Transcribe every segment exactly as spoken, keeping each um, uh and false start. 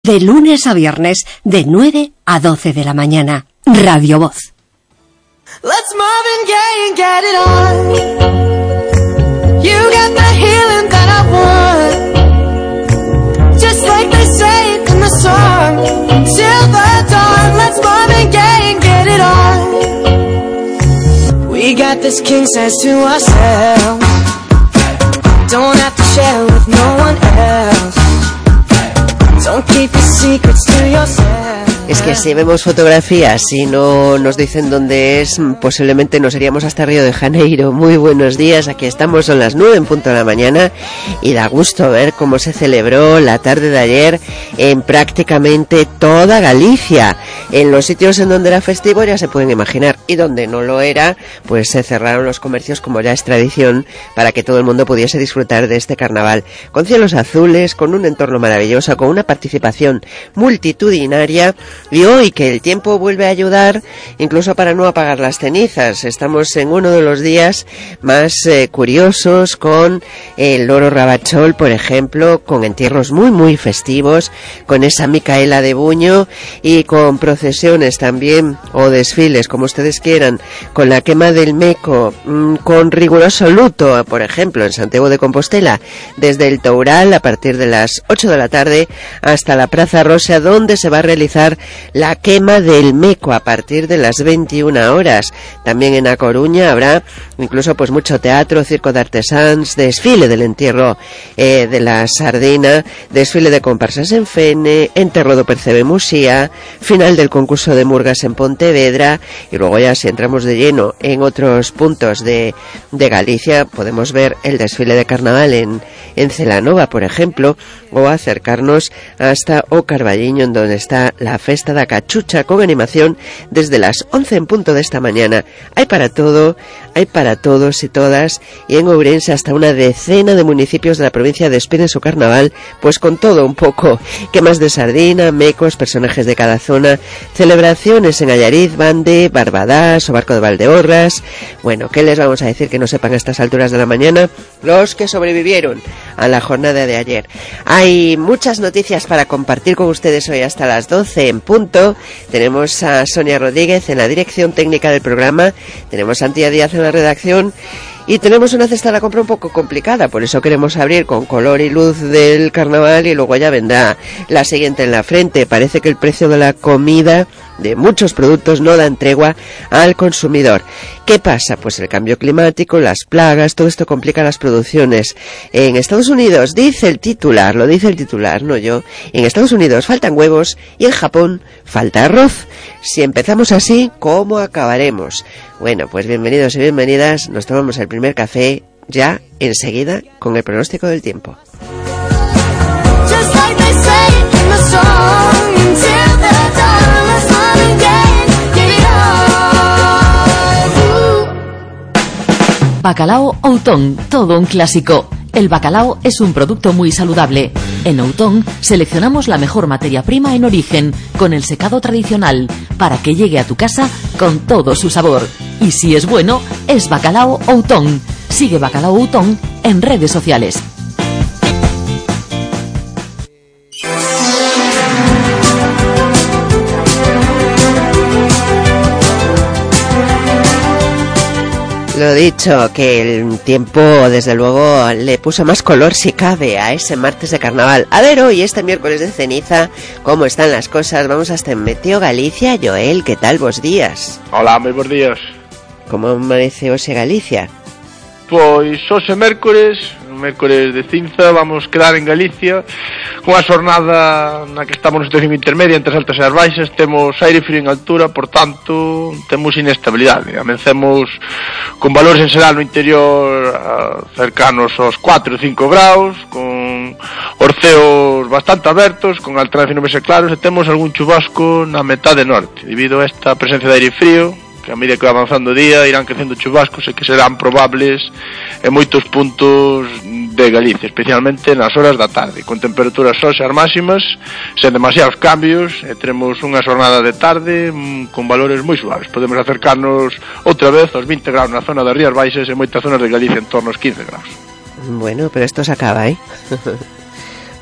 De lunes a viernes, de nueve a doce de la mañana. Radio Voz. Let's Marvin Gaye and get it on. You got the healing that I want. Just like they say in the song. Till the dawn. Let's Marvin Gaye and get it on. We got this king size to ourselves. Don't have to share with no one else. Don't keep your secrets to yourself. Es que si vemos fotografías y no nos dicen dónde es, posiblemente nos iríamos hasta Río de Janeiro. Muy buenos días, aquí estamos, son las nueve en punto de la mañana y da gusto ver cómo se celebró la tarde de ayer en prácticamente toda Galicia. En los sitios en donde era festivo ya se pueden imaginar, y donde no lo era, pues se cerraron los comercios como ya es tradición para que todo el mundo pudiese disfrutar de este carnaval. Con cielos azules, con un entorno maravilloso, con una participación multitudinaria. Y hoy que el tiempo vuelve a ayudar, incluso para no apagar las cenizas. Estamos en uno de los días más eh, curiosos, con el Loro Rabachol, por ejemplo, con entierros muy muy festivos, con esa Micaela de Buño y con procesiones también, o desfiles, como ustedes quieran, con la quema del Meco, mmm, con riguroso luto, por ejemplo, en Santiago de Compostela, desde el Toural a partir de las ocho de la tarde hasta la Praza Rosa, donde se va a realizar la quema del Meco a partir de las veintiuna horas. También en A Coruña habrá incluso pues mucho teatro, circo de artesans, desfile del entierro eh, de la sardina, desfile de comparsas en Fene, enterro do Percebe Muxía, final del concurso de murgas en Pontevedra, y luego ya si entramos de lleno en otros puntos de, de Galicia, podemos ver el desfile de carnaval en, en Celanova, por ejemplo, o acercarnos hasta O Carballiño, en donde está la festa da Cachucha, con animación desde las once en punto de esta mañana. Hay para todo, hay para todos y todas, y en Ourense hasta una decena de municipios de la provincia despiden su carnaval, pues con todo un poco, quemas de sardina, mecos, personajes de cada zona, celebraciones en Allariz, Bande, Barbadas o Barco de Valdeorras. Bueno, ¿qué les vamos a decir que no sepan a estas alturas de la mañana los que sobrevivieron a la jornada de ayer? Hay muchas noticias para compartir con ustedes hoy hasta las doce en punto. Tenemos a Sonia Rodríguez en la dirección técnica del programa, tenemos a Antía Díaz en la redacción, y tenemos una cesta de la compra un poco complicada, por eso queremos abrir con color y luz del carnaval y luego ya vendrá la siguiente en la frente. Parece que el precio de la comida, de muchos productos, no dan tregua al consumidor. ¿Qué pasa? Pues el cambio climático, las plagas, todo esto complica las producciones. En Estados Unidos, dice el titular, lo dice el titular, no yo, en Estados Unidos faltan huevos y en Japón falta arroz. Si empezamos así, ¿cómo acabaremos? Bueno, pues bienvenidos y bienvenidas, nos tomamos el primer café ya enseguida con el pronóstico del tiempo. Bacalao Outón, todo un clásico. El bacalao es un producto muy saludable. En Outón seleccionamos la mejor materia prima en origen, con el secado tradicional, para que llegue a tu casa con todo su sabor. Y si es bueno, es Bacalao Outón. Sigue Bacalao Outón en redes sociales. Lo dicho, que el tiempo desde luego le puso más color si cabe a ese martes de carnaval. A ver hoy, este miércoles de ceniza, cómo están las cosas. Vamos hasta en Meteo Galicia. Joel, ¿qué tal vos días? Hola, moi bons días. Como amanece hoxe Galicia? Pois hoxe mércores, mércores de cinza, vamos quedar en Galicia con a xornada na que estamos na situación intermedia entre as altas e as baixas. Temos aire frío en altura, por tanto temos inestabilidade. Amencemos con valores en xeral no interior cercanos aos catro ou cinco graus, con orceos bastante abertos, con alternancia de nubes e claros, e temos algún chubasco na metade norte debido a esta presencia de aire frío, que a medida que va avanzando o día irán crecendo chubascos e que serán probables en moitos puntos de Galicia, especialmente nas horas da tarde, con temperaturas hoxe as máximas sen demasiados cambios, e teremos unha xornada de tarde con valores moi suaves. Podemos acercarnos outra vez aos vinte graus na zona das Rías Baixas e moitas zonas de Galicia en torno aos quince graus. Bueno, pero esto se acaba, ¿eh?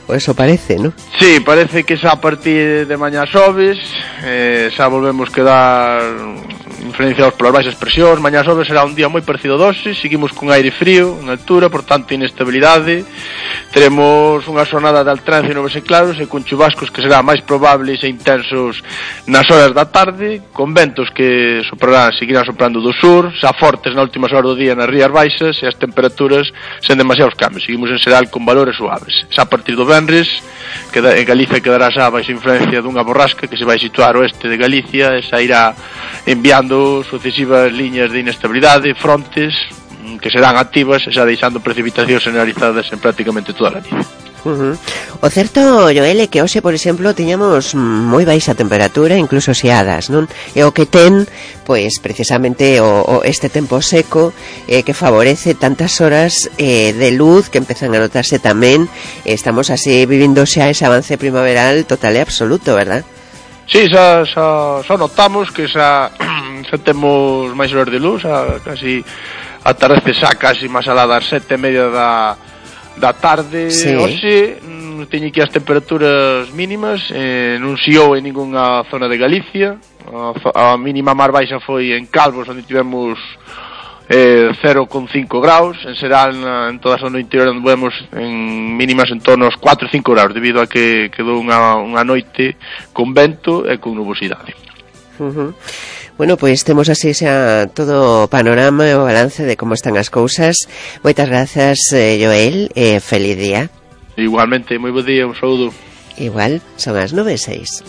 o eso parece, ¿no? Sí, parece que xa a partir de mañá xoves eh, xa volvemos quedar influenciados polas baixas presións. Mañá xoves será un día moi parecido a hoxe, seguimos con aire frío en altura, por tanto inestabilidade. Teremos unha xornada de alternancia de nubes e claros e con chubascos que serán máis probables e intensos nas horas da tarde, con ventos que soprarán, seguirán soprando do sur, xa fortes na última hora do día nas rías baixas, e as temperaturas sen demasiados cambios. Seguimos en xeral con valores suaves. Xa a partir do venres, queda, en Galicia quedará xa baixo influencia dunha borrasca que se vai situar ao oeste de Galicia e xa irá enviando sucesivas liñas de inestabilidade, frontes que serán activas e xa deixando precipitacións generalizadas en prácticamente toda a Galicia. Uh-huh. O certo, Joel, é que hoxe, por exemplo, tiñamos moi baixa temperatura, incluso xeadas, non? E o que ten, pois, precisamente o, o este tempo seco eh, que favorece tantas horas eh, de luz que empezan a notarse tamén. Estamos así vivindo xa ese avance primaveral total e absoluto, verdad? Sí, xa, xa, xa notamos que xa, xa temos máis horas de luz, xa casi atardece xa casi máis alá das sete e media da, da tarde. Sí. Hoxe teño aquí as temperaturas mínimas, eh, non xiou en ningunha zona de Galicia. A, a mínima máis baixa foi en Calvos, onde tivemos eh, cero coma cinco graus. En xeral, en toda a zona interior onde vemos en mínimas en torno aos catro ou cinco graus, debido a que quedou unha, unha noite con vento e con nubosidade. Uh-huh. Bueno, pois temos así xa todo o panorama e o balance de como están as cousas. Moitas grazas, eh, Joel, e eh, feliz día. Igualmente, moi bo día, un saúdo. Igual, son as nove e seis.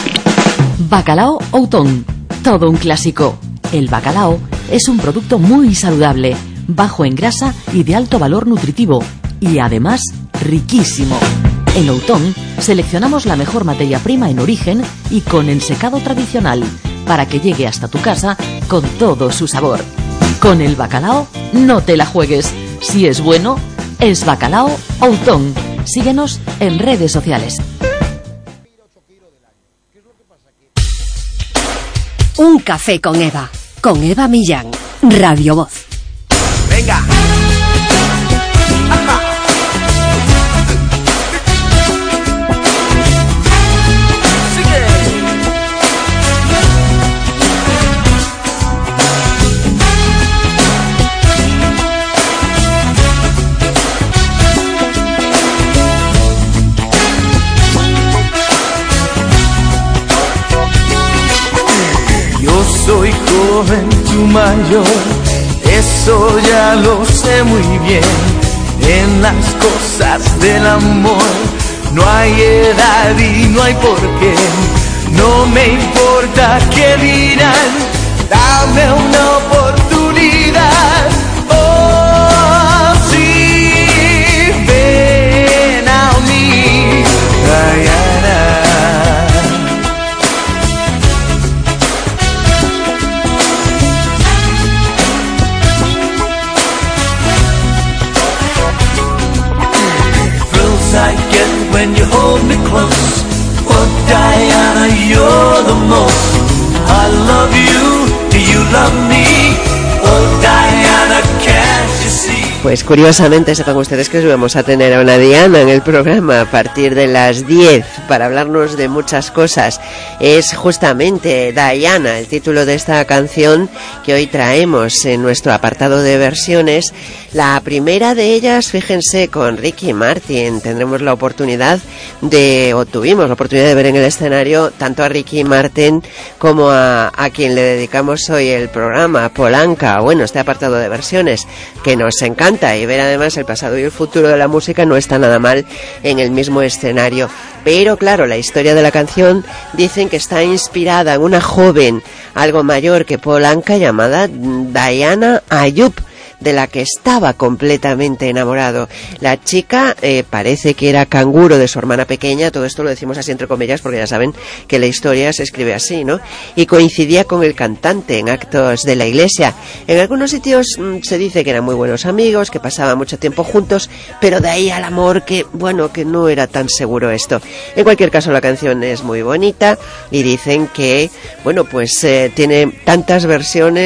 Bacalao Outón, todo un clásico. El bacalao es un producto muy saludable, bajo en grasa y de alto valor nutritivo, y además riquísimo. En Outón seleccionamos la mejor materia prima en origen y con ensecado tradicional, para que llegue hasta tu casa con todo su sabor. Con el bacalao no te la juegues. Si es bueno, es Bacalao Outón. Síguenos en redes sociales. Un café con Eva, con Eva Millán, Radio Voz. Venga. Ajá. Sigue. Yo soy joven, tú mayor, eso ya lo sé muy bien. En las cosas del amor no hay edad y no hay por qué. No me importa qué dirán, dame una oportunidad. Oh, sí, ven a mí, Diana. I get when you hold me close. Oh Diana, you're the most. I love you, do you love me? Oh Diana, can't you see? Pues curiosamente, sepan ustedes que vamos a tener a una Diana en el programa a partir de las diez para hablarnos de muchas cosas. Es justamente Diana, el título de esta canción que hoy traemos en nuestro apartado de versiones. La primera de ellas, fíjense, con Ricky Martin. Tendremos la oportunidad de, o tuvimos la oportunidad de ver en el escenario tanto a Ricky Martin como a, a quien le dedicamos hoy el programa, Polanca. Bueno, este apartado de versiones que nos encanta, y ver además el pasado y el futuro de la música no está nada mal en el mismo escenario. Pero claro, la historia de la canción dicen que está inspirada en una joven algo mayor que Polanca llamada Diana Ayub, de la que estaba completamente enamorado. La chica eh, parece que era canguro de su hermana pequeña, todo esto lo decimos así entre comillas porque ya saben que la historia se escribe así, ¿no? Y coincidía con el cantante en actos de la iglesia. En algunos sitios mmm, se dice que eran muy buenos amigos, que pasaban mucho tiempo juntos, pero de ahí al amor que, bueno, que no era tan seguro esto. En cualquier caso, la canción es muy bonita y dicen que, bueno, pues eh, tiene tantas versiones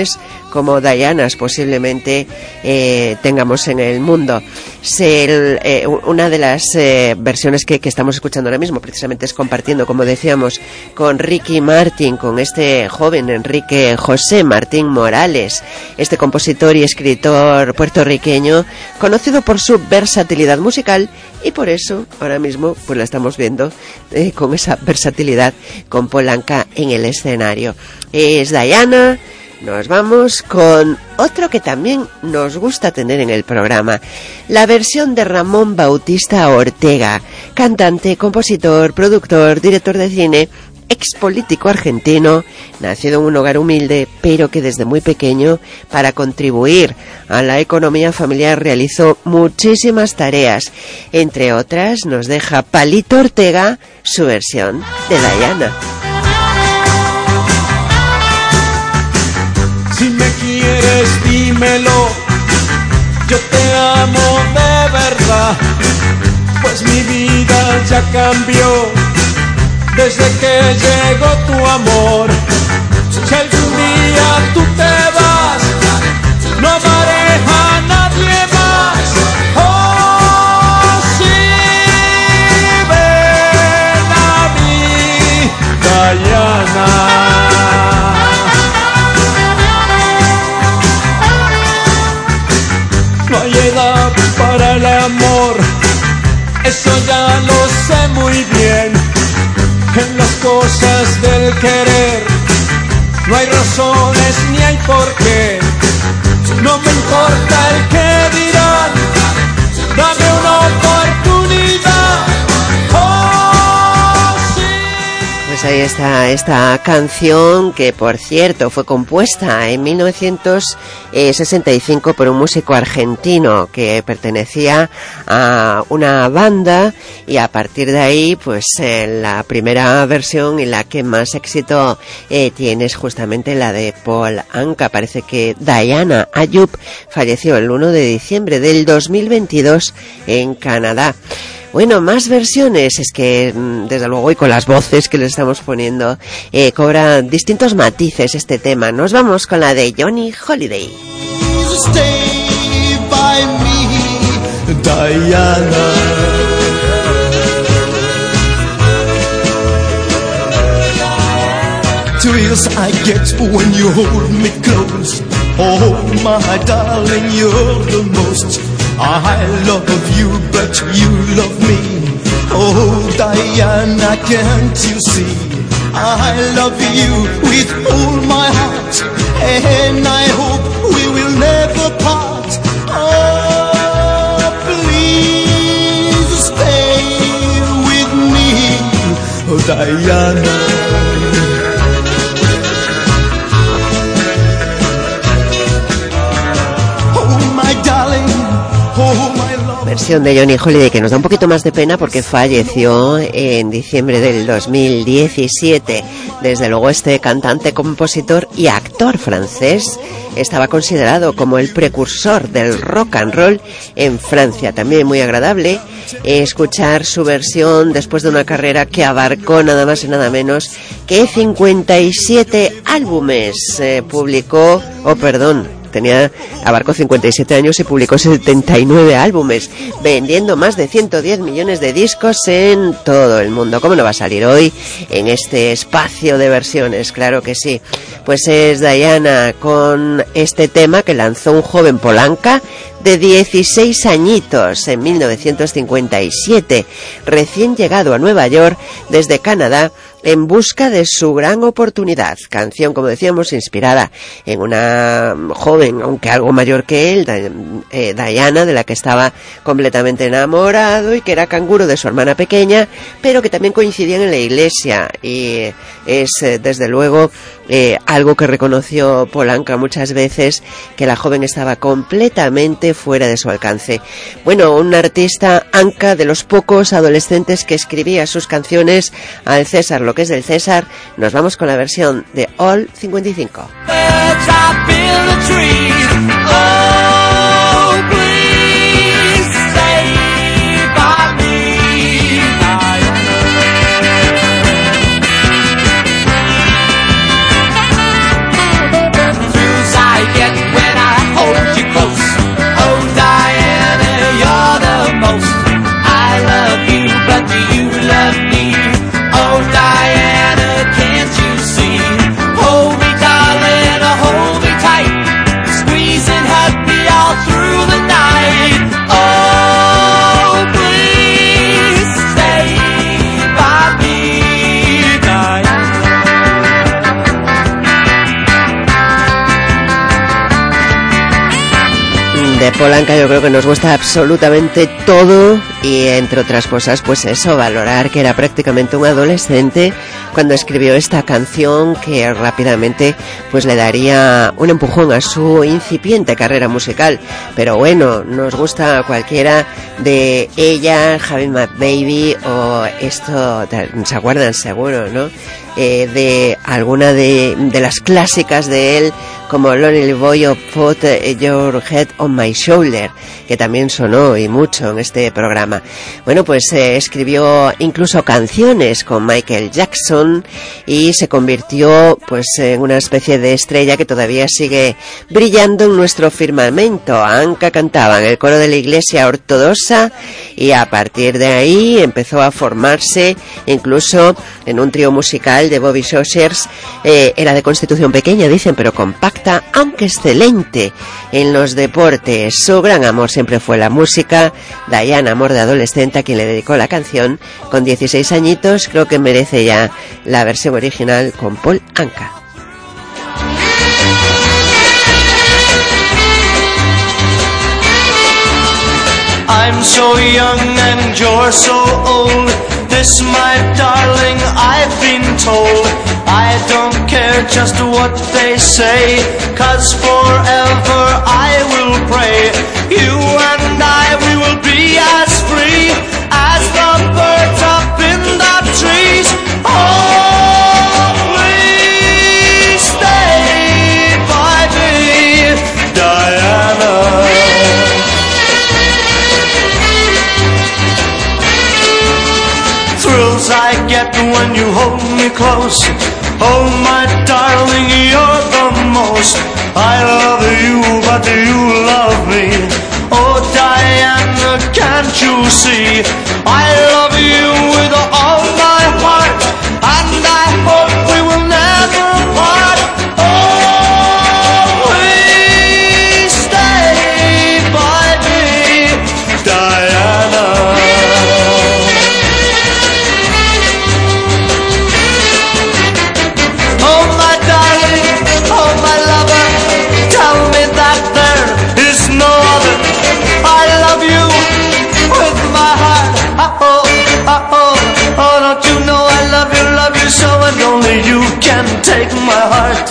como Dianas posiblemente eh, tengamos en el mundo. Se, eh, una de las eh, versiones que, que estamos escuchando ahora mismo precisamente es compartiendo, como decíamos, con Ricky Martin, con este joven Enrique José Martín Morales, este compositor y escritor puertorriqueño, conocido por su versatilidad musical, y por eso ahora mismo pues la estamos viendo eh, con esa versatilidad con Polanca en el escenario. Es Diana. Nos vamos con otro que también nos gusta tener en el programa, la versión de Ramón Bautista Ortega, cantante, compositor, productor, director de cine, expolítico argentino, nacido en un hogar humilde, pero que desde muy pequeño, para contribuir a la economía familiar, realizó muchísimas tareas. Entre otras, nos deja Palito Ortega su versión de Diana. Si me quieres, dímelo, yo te amo de verdad, pues mi vida ya cambió desde que llegó tu amor. Si algún día tú te vas, no amaré a nadie más. Oh, sí, ven a mí, Diana. No hay edad para el amor, eso ya lo sé muy bien. En las cosas del querer no hay razones ni hay por qué. No me importa el que dirán, dame una oportunidad. Oh, sí. Pues ahí está esta canción, que por cierto fue compuesta en mil novecientos sesenta y cinco por un músico argentino que pertenecía a una banda, y a partir de ahí pues eh, la primera versión y la que más éxito eh, tiene es justamente la de Polanca. Parece que Diana Ayub falleció el uno de diciembre del dos mil veintidós en Canadá. Bueno, más versiones, es que desde luego y con las voces que le estamos poniendo eh, cobra distintos matices este tema. Nos vamos con la de Johnny Holiday. Stay by me, Diana. Tears I get when you hold me close. Oh my darling, you're the most. I love you, but you love me. Oh Diana, can't you see? I love you with all my heart, and I hope we will never part. Oh, please stay with me, oh Diana. Versión de Johnny Holiday que nos da un poquito más de pena porque falleció en diciembre del dos mil diecisiete. Desde luego este cantante, compositor y actor francés estaba considerado como el precursor del rock and roll en Francia. También muy agradable escuchar su versión después de una carrera que abarcó nada más y nada menos que cincuenta y siete álbumes. Eh, publicó, oh perdón, tenía, abarcó cincuenta y siete años y publicó setenta y nueve álbumes, vendiendo más de ciento diez millones de discos en todo el mundo. ¿Cómo no va a salir hoy en este espacio de versiones? Claro que sí. Pues es Diana con este tema que lanzó un joven Polanca de dieciséis añitos en mil novecientos cincuenta y siete, recién llegado a Nueva York desde Canadá en busca de su gran oportunidad. Canción, como decíamos, inspirada en una joven, aunque algo mayor que él, eh, Diana, de la que estaba completamente enamorado y que era canguro de su hermana pequeña, pero que también coincidían en la iglesia. Y es, eh, desde luego, eh, algo que reconoció Polanca muchas veces, que la joven estaba completamente fuera de su alcance. Bueno, un artista anca, de los pocos adolescentes que escribía sus canciones al César lo que es del César. Nos vamos con la versión de All cincuenta y cinco. I get De Paul Anka yo creo que nos gusta absolutamente todo y entre otras cosas pues eso, valorar que era prácticamente un adolescente cuando escribió esta canción que rápidamente pues le daría un empujón a su incipiente carrera musical. Pero bueno, nos gusta cualquiera de ella, Having My Baby o esto, se acuerdan seguro, ¿no? Eh, de alguna de, de las clásicas de él como Lonely Boy o Put Your Head on My Shoulder, que también sonó y mucho en este programa. Bueno, pues eh, escribió incluso canciones con Michael Jackson y se convirtió pues en una especie de estrella que todavía sigue brillando en nuestro firmamento. Anka cantaba en el coro de la iglesia ortodoxa y a partir de ahí empezó a formarse incluso en un trío musical de Bobby Soxers. Eh, era de constitución pequeña, dicen, pero compacta, aunque excelente en los deportes. Su gran amor siempre fue la música. Diana, amor de adolescente, a quien le dedicó la canción con dieciséis añitos, creo que merece ya la versión original con Paul Anka. I'm so young and you're so old. This, my darling, I've been told. I don't care just what they say, 'cause forever I will pray. You and I, we will be as free as the birds up in the trees. Always stay by me, Diana. Thrills I get when you hold me close. Oh my darling, you're the most. I love you, but you love me. Oh Diana, can't you see? I love you with all my heart, and I hope we will never part. Always stay by me, Diana. And only you can take my heart.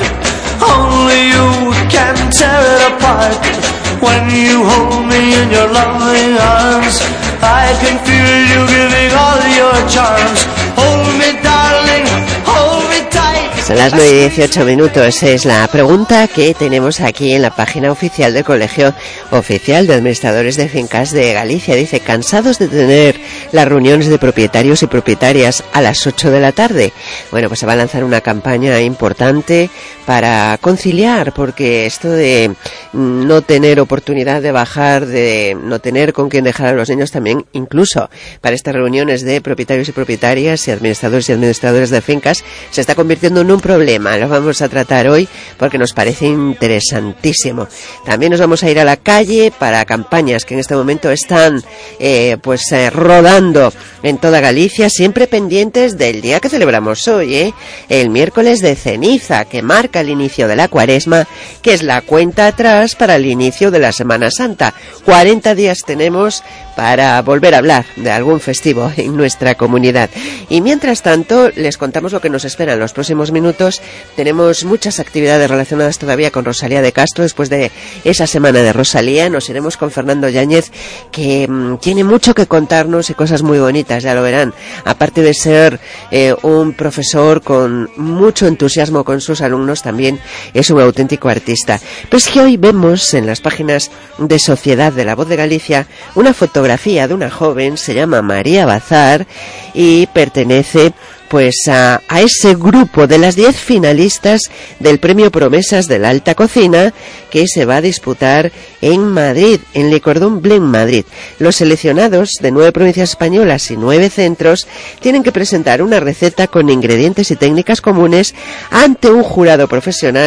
Only you can tear it apart. When you hold me in your loving arms, I can feel you giving all your charms. Hold me, darling, hold me tight. Son las nueve y dieciocho minutos. Es la pregunta que tenemos aquí en la página oficial del Colegio Oficial de Administradores de Fincas de Galicia. Dice: ¿cansados de tener las reuniones de propietarios y propietarias a las ocho de la tarde? Bueno, pues se va a lanzar una campaña importante para conciliar, porque esto de no tener oportunidad de bajar, de no tener con quién dejar a los niños, también incluso para estas reuniones de propietarios y propietarias y administradores y administradores de fincas, se está convirtiendo en un problema. Lo vamos a tratar hoy porque nos parece interesantísimo. También nos vamos a ir a la calle para campañas que en este momento están eh, pues eh, rodando en toda Galicia, siempre pendientes del día que celebramos hoy, ¿eh? El miércoles de ceniza, que marca el inicio de la cuaresma, que es la cuenta atrás para el inicio de la Semana Santa. cuarenta días tenemos para volver a hablar de algún festivo en nuestra comunidad. Y mientras tanto, les contamos lo que nos espera en los próximos minutos. Tenemos muchas actividades relacionadas todavía con Rosalía de Castro. Después de esa semana de Rosalía, nos iremos con Fernando Yáñez, que mmm, tiene mucho que contarnos y cosas muy bonitas, ya lo verán. Aparte de ser eh, un profesor con mucho entusiasmo con sus alumnos, también es un auténtico artista. Pero es que hoy vemos en las páginas de Sociedad de La Voz de Galicia una fotografía de una joven, se llama María Bazar y pertenece pues a, a ese grupo de las diez finalistas del Premio Promesas de la Alta Cocina, que se va a disputar en Madrid, en Le Cordon Bleu, Madrid. Los seleccionados de nueve provincias españolas y nueve centros tienen que presentar una receta con ingredientes y técnicas comunes ante un jurado profesional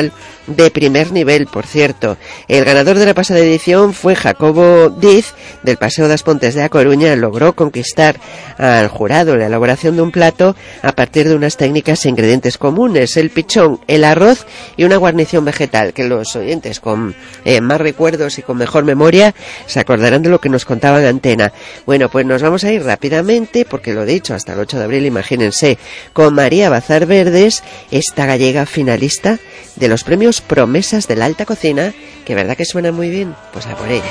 de primer nivel, por cierto. El ganador de la pasada edición fue Jacobo Diz, del Paseo das Pontes de A Coruña. Logró conquistar al jurado la elaboración de un plato a partir de unas técnicas e ingredientes comunes: el pichón, el arroz y una guarnición vegetal, que los oyentes con eh, más recuerdos y con mejor memoria se acordarán de lo que nos contaban en antena. Bueno, pues nos vamos a ir rápidamente, porque lo he dicho, hasta el ocho de abril, imagínense, con María Bazar Verdes, esta gallega finalista de los premios Promesas de la Alta Cocina, que verdad que suena muy bien. Pues a por ella.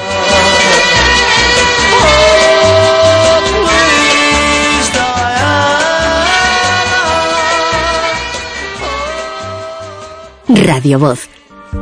Radio Voz.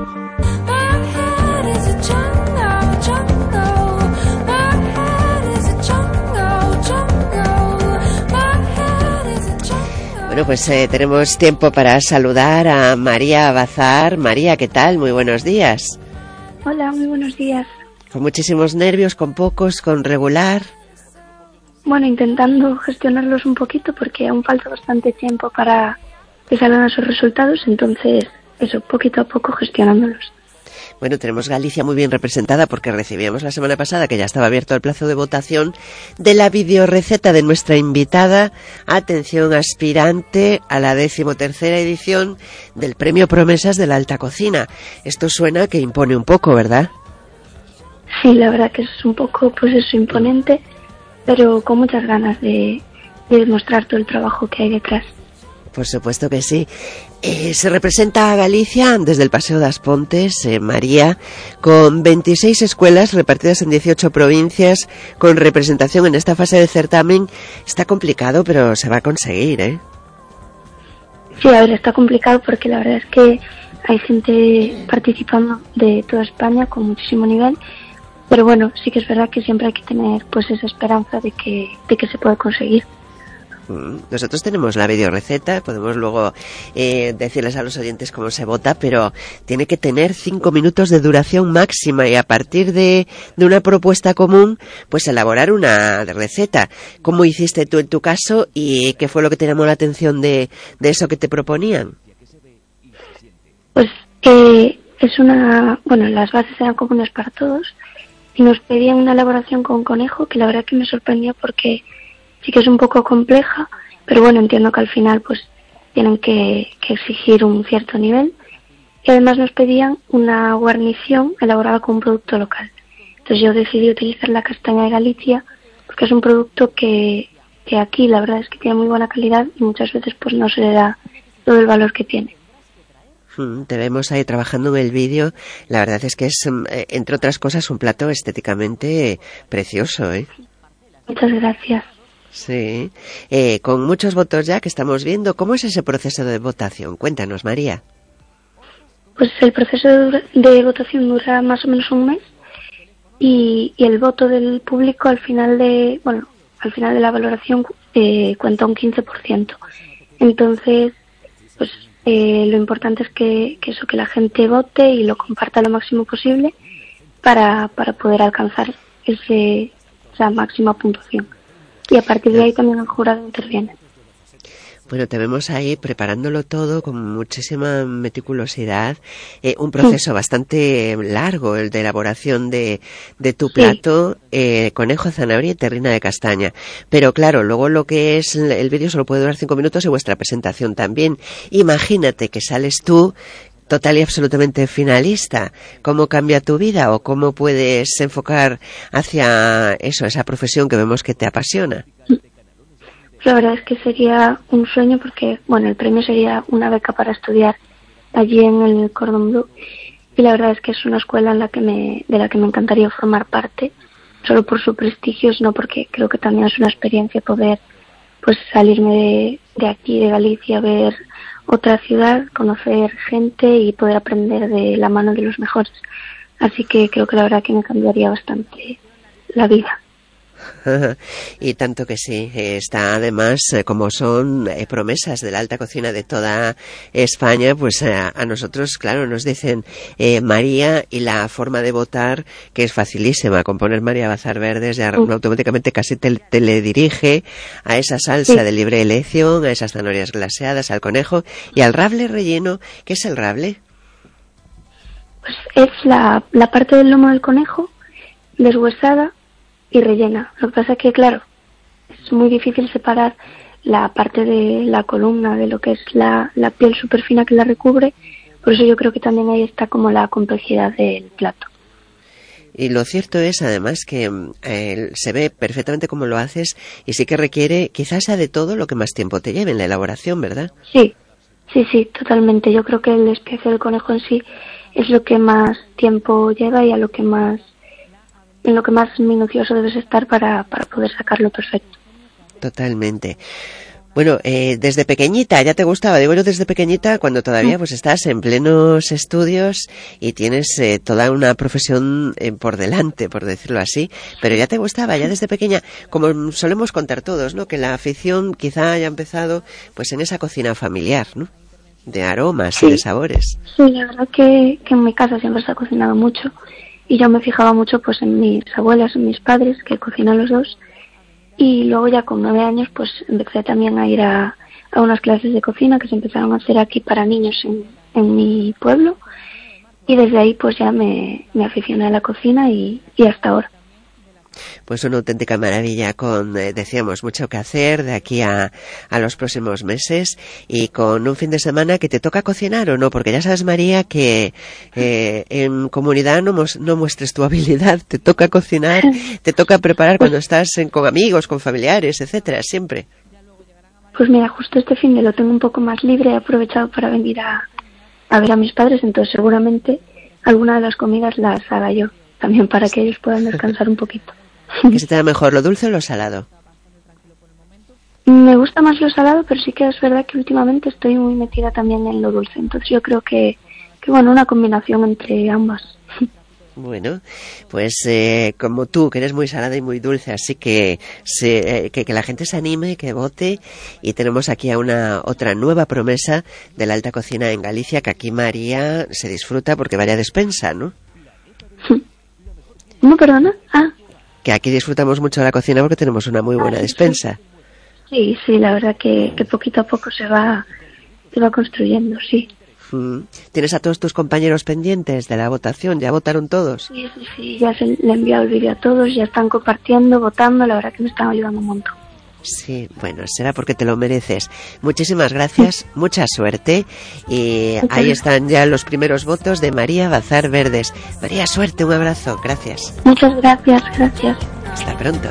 Bueno, pues eh, tenemos tiempo para saludar a María Bazar. María, ¿qué tal? Muy buenos días. Hola, muy buenos días. ¿Con muchísimos nervios, con pocos, con regular? Bueno, intentando gestionarlos un poquito porque aún falta bastante tiempo para que salgan esos resultados, entonces eso, poquito a poco gestionándolos. Bueno, tenemos Galicia muy bien representada porque recibíamos la semana pasada, que ya estaba abierto el plazo de votación, de la videoreceta de nuestra invitada, atención, aspirante a la decimotercera edición del Premio Promesas de la Alta Cocina. Esto suena que impone un poco, ¿verdad? Sí, la verdad que es un poco, pues eso, imponente, pero con muchas ganas de, de demostrar todo el trabajo que hay detrás. Por supuesto que sí. Eh, se representa a Galicia desde el Paseo das Pontes, eh, María, con veintiséis escuelas repartidas en dieciocho provincias, con representación en esta fase de certamen. Está complicado, pero se va a conseguir, ¿eh? Sí, a ver, está complicado porque la verdad es que hay gente participando de toda España con muchísimo nivel, pero bueno, sí que es verdad que siempre hay que tener pues esa esperanza de que, de que se puede conseguir. Nosotros tenemos la videoreceta, podemos luego eh, decirles a los oyentes cómo se vota, pero tiene que tener cinco minutos de duración máxima y a partir de, de una propuesta común, pues elaborar una receta. ¿Cómo hiciste tú en tu caso y qué fue lo que te llamó la atención de, de eso que te proponían? Pues eh, es una, bueno, las bases eran comunes para todos y nos pedían una elaboración con conejo que la verdad que me sorprendió porque sí que es un poco compleja, pero bueno, entiendo que al final pues tienen que, que exigir un cierto nivel. Y además nos pedían una guarnición elaborada con un producto local. Entonces yo decidí utilizar la castaña de Galicia porque es un producto que, que aquí la verdad es que tiene muy buena calidad y muchas veces pues no se le da todo el valor que tiene. Te vemos ahí trabajando en el vídeo. La verdad es que es, entre otras cosas, un plato estéticamente precioso, ¿eh? Muchas gracias. Sí, eh, con muchos votos ya que estamos viendo. ¿Cómo es ese proceso de votación? Cuéntanos, María. Pues el proceso de, de votación dura más o menos un mes y, y el voto del público al final de, bueno, al final de la valoración eh, cuenta un quince por ciento. Entonces, pues eh, lo importante es que, que eso, que la gente vote y lo comparta lo máximo posible para, para poder alcanzar ese, esa máxima puntuación. Y a partir de ahí también el jurado interviene. Bueno, te vemos ahí preparándolo todo con muchísima meticulosidad. Eh, un proceso sí. bastante largo, el de elaboración de, de tu plato, sí. eh, conejo, zanahoria y terrina de castaña. Pero claro, luego lo que es el vídeo solo puede durar cinco minutos y vuestra presentación también. Imagínate que sales tú total y absolutamente finalista. ¿Cómo cambia tu vida o cómo puedes enfocar hacia eso, esa profesión que vemos que te apasiona? La verdad es que sería un sueño porque, bueno, el premio sería una beca para estudiar allí en el Cordon Bleu y la verdad es que es una escuela en la que me, de la que me encantaría formar parte, solo por su prestigio, sino porque creo que también es una experiencia poder pues salirme de, de aquí, de Galicia, ver otra ciudad, conocer gente y poder aprender de la mano de los mejores. Así que creo que la verdad que me cambiaría bastante la vida. Y tanto que sí, está además, como son eh, promesas de la alta cocina de toda España, pues eh, a nosotros, claro, nos dicen eh, María y la forma de votar, que es facilísima, con poner María Bazar Verdes ya uh. automáticamente casi te, te le dirige a esa salsa sí. de libre elección, a esas zanahorias glaseadas, al conejo y al rable relleno. ¿Qué es el rable? Pues es la, la parte del lomo del conejo deshuesada y rellena. Lo que pasa es que, claro, es muy difícil separar la parte de la columna de lo que es la, la piel súper fina que la recubre. Por eso yo creo que también ahí está como la complejidad del plato. Y lo cierto es, además, que eh, se ve perfectamente cómo lo haces y sí que requiere, quizás sea de todo lo que más tiempo te lleve en la elaboración, ¿verdad? Sí, sí, sí, totalmente. Yo creo que el especie del conejo en sí es lo que más tiempo lleva y a lo que más, en lo que más minucioso debes estar para, para poder sacarlo perfecto. Totalmente. Bueno, eh, desde pequeñita, ¿ya te gustaba? Digo yo desde pequeñita, cuando todavía pues estás en plenos estudios y tienes eh, toda una profesión eh, por delante, por decirlo así, pero ya te gustaba, ya desde pequeña, como solemos contar todos, ¿no? Que la afición quizá haya empezado pues en esa cocina familiar, ¿no? De aromas sí. y de sabores. Sí, la verdad que, que en mi casa siempre se ha cocinado mucho y yo me fijaba mucho pues en mis abuelas, en mis padres, que cocinan los dos. Y luego ya con nueve años pues empecé también a ir a, a unas clases de cocina que se empezaron a hacer aquí para niños en, en mi pueblo. Y desde ahí pues ya me, me aficioné a la cocina y, y hasta ahora. Pues una auténtica maravilla con, eh, decíamos, mucho que hacer de aquí a, a los próximos meses y con un fin de semana que te toca cocinar o no, porque ya sabes, María, que eh, en comunidad no, mos, no muestres tu habilidad, te toca cocinar, te toca preparar cuando estás en, con amigos, con familiares, etcétera, siempre. Pues mira, justo este fin de lo tengo un poco más libre, he aprovechado para venir a, a ver a mis padres, entonces seguramente alguna de las comidas las haga yo, también para que ellos puedan descansar un poquito. ¿Qué se te da mejor, lo dulce o lo salado? Me gusta más lo salado, pero sí que es verdad que últimamente estoy muy metida también en lo dulce. Entonces yo creo que, que bueno, una combinación entre ambas. Bueno, pues eh, como tú, que eres muy salada y muy dulce, así que, se, eh, que que la gente se anime, que vote. Y tenemos aquí a una otra nueva promesa de la alta cocina en Galicia, que aquí María se disfruta porque vaya despensa, ¿no? ¿Cómo, perdona? Ah. Que aquí disfrutamos mucho de la cocina porque tenemos una muy buena despensa. Sí, sí, la verdad que, que poquito a poco se va, se va construyendo, sí. Mm. ¿Tienes a todos tus compañeros pendientes de la votación? ¿Ya votaron todos? Sí, sí, sí, ya se le he enviado el vídeo a todos, ya están compartiendo, votando, la verdad que me están ayudando un montón. Sí, bueno, será porque te lo mereces. Muchísimas gracias, mucha suerte. Y ahí están ya los primeros votos de María Bazar Verdes. María, suerte, un abrazo, gracias. Muchas gracias, gracias. Hasta pronto.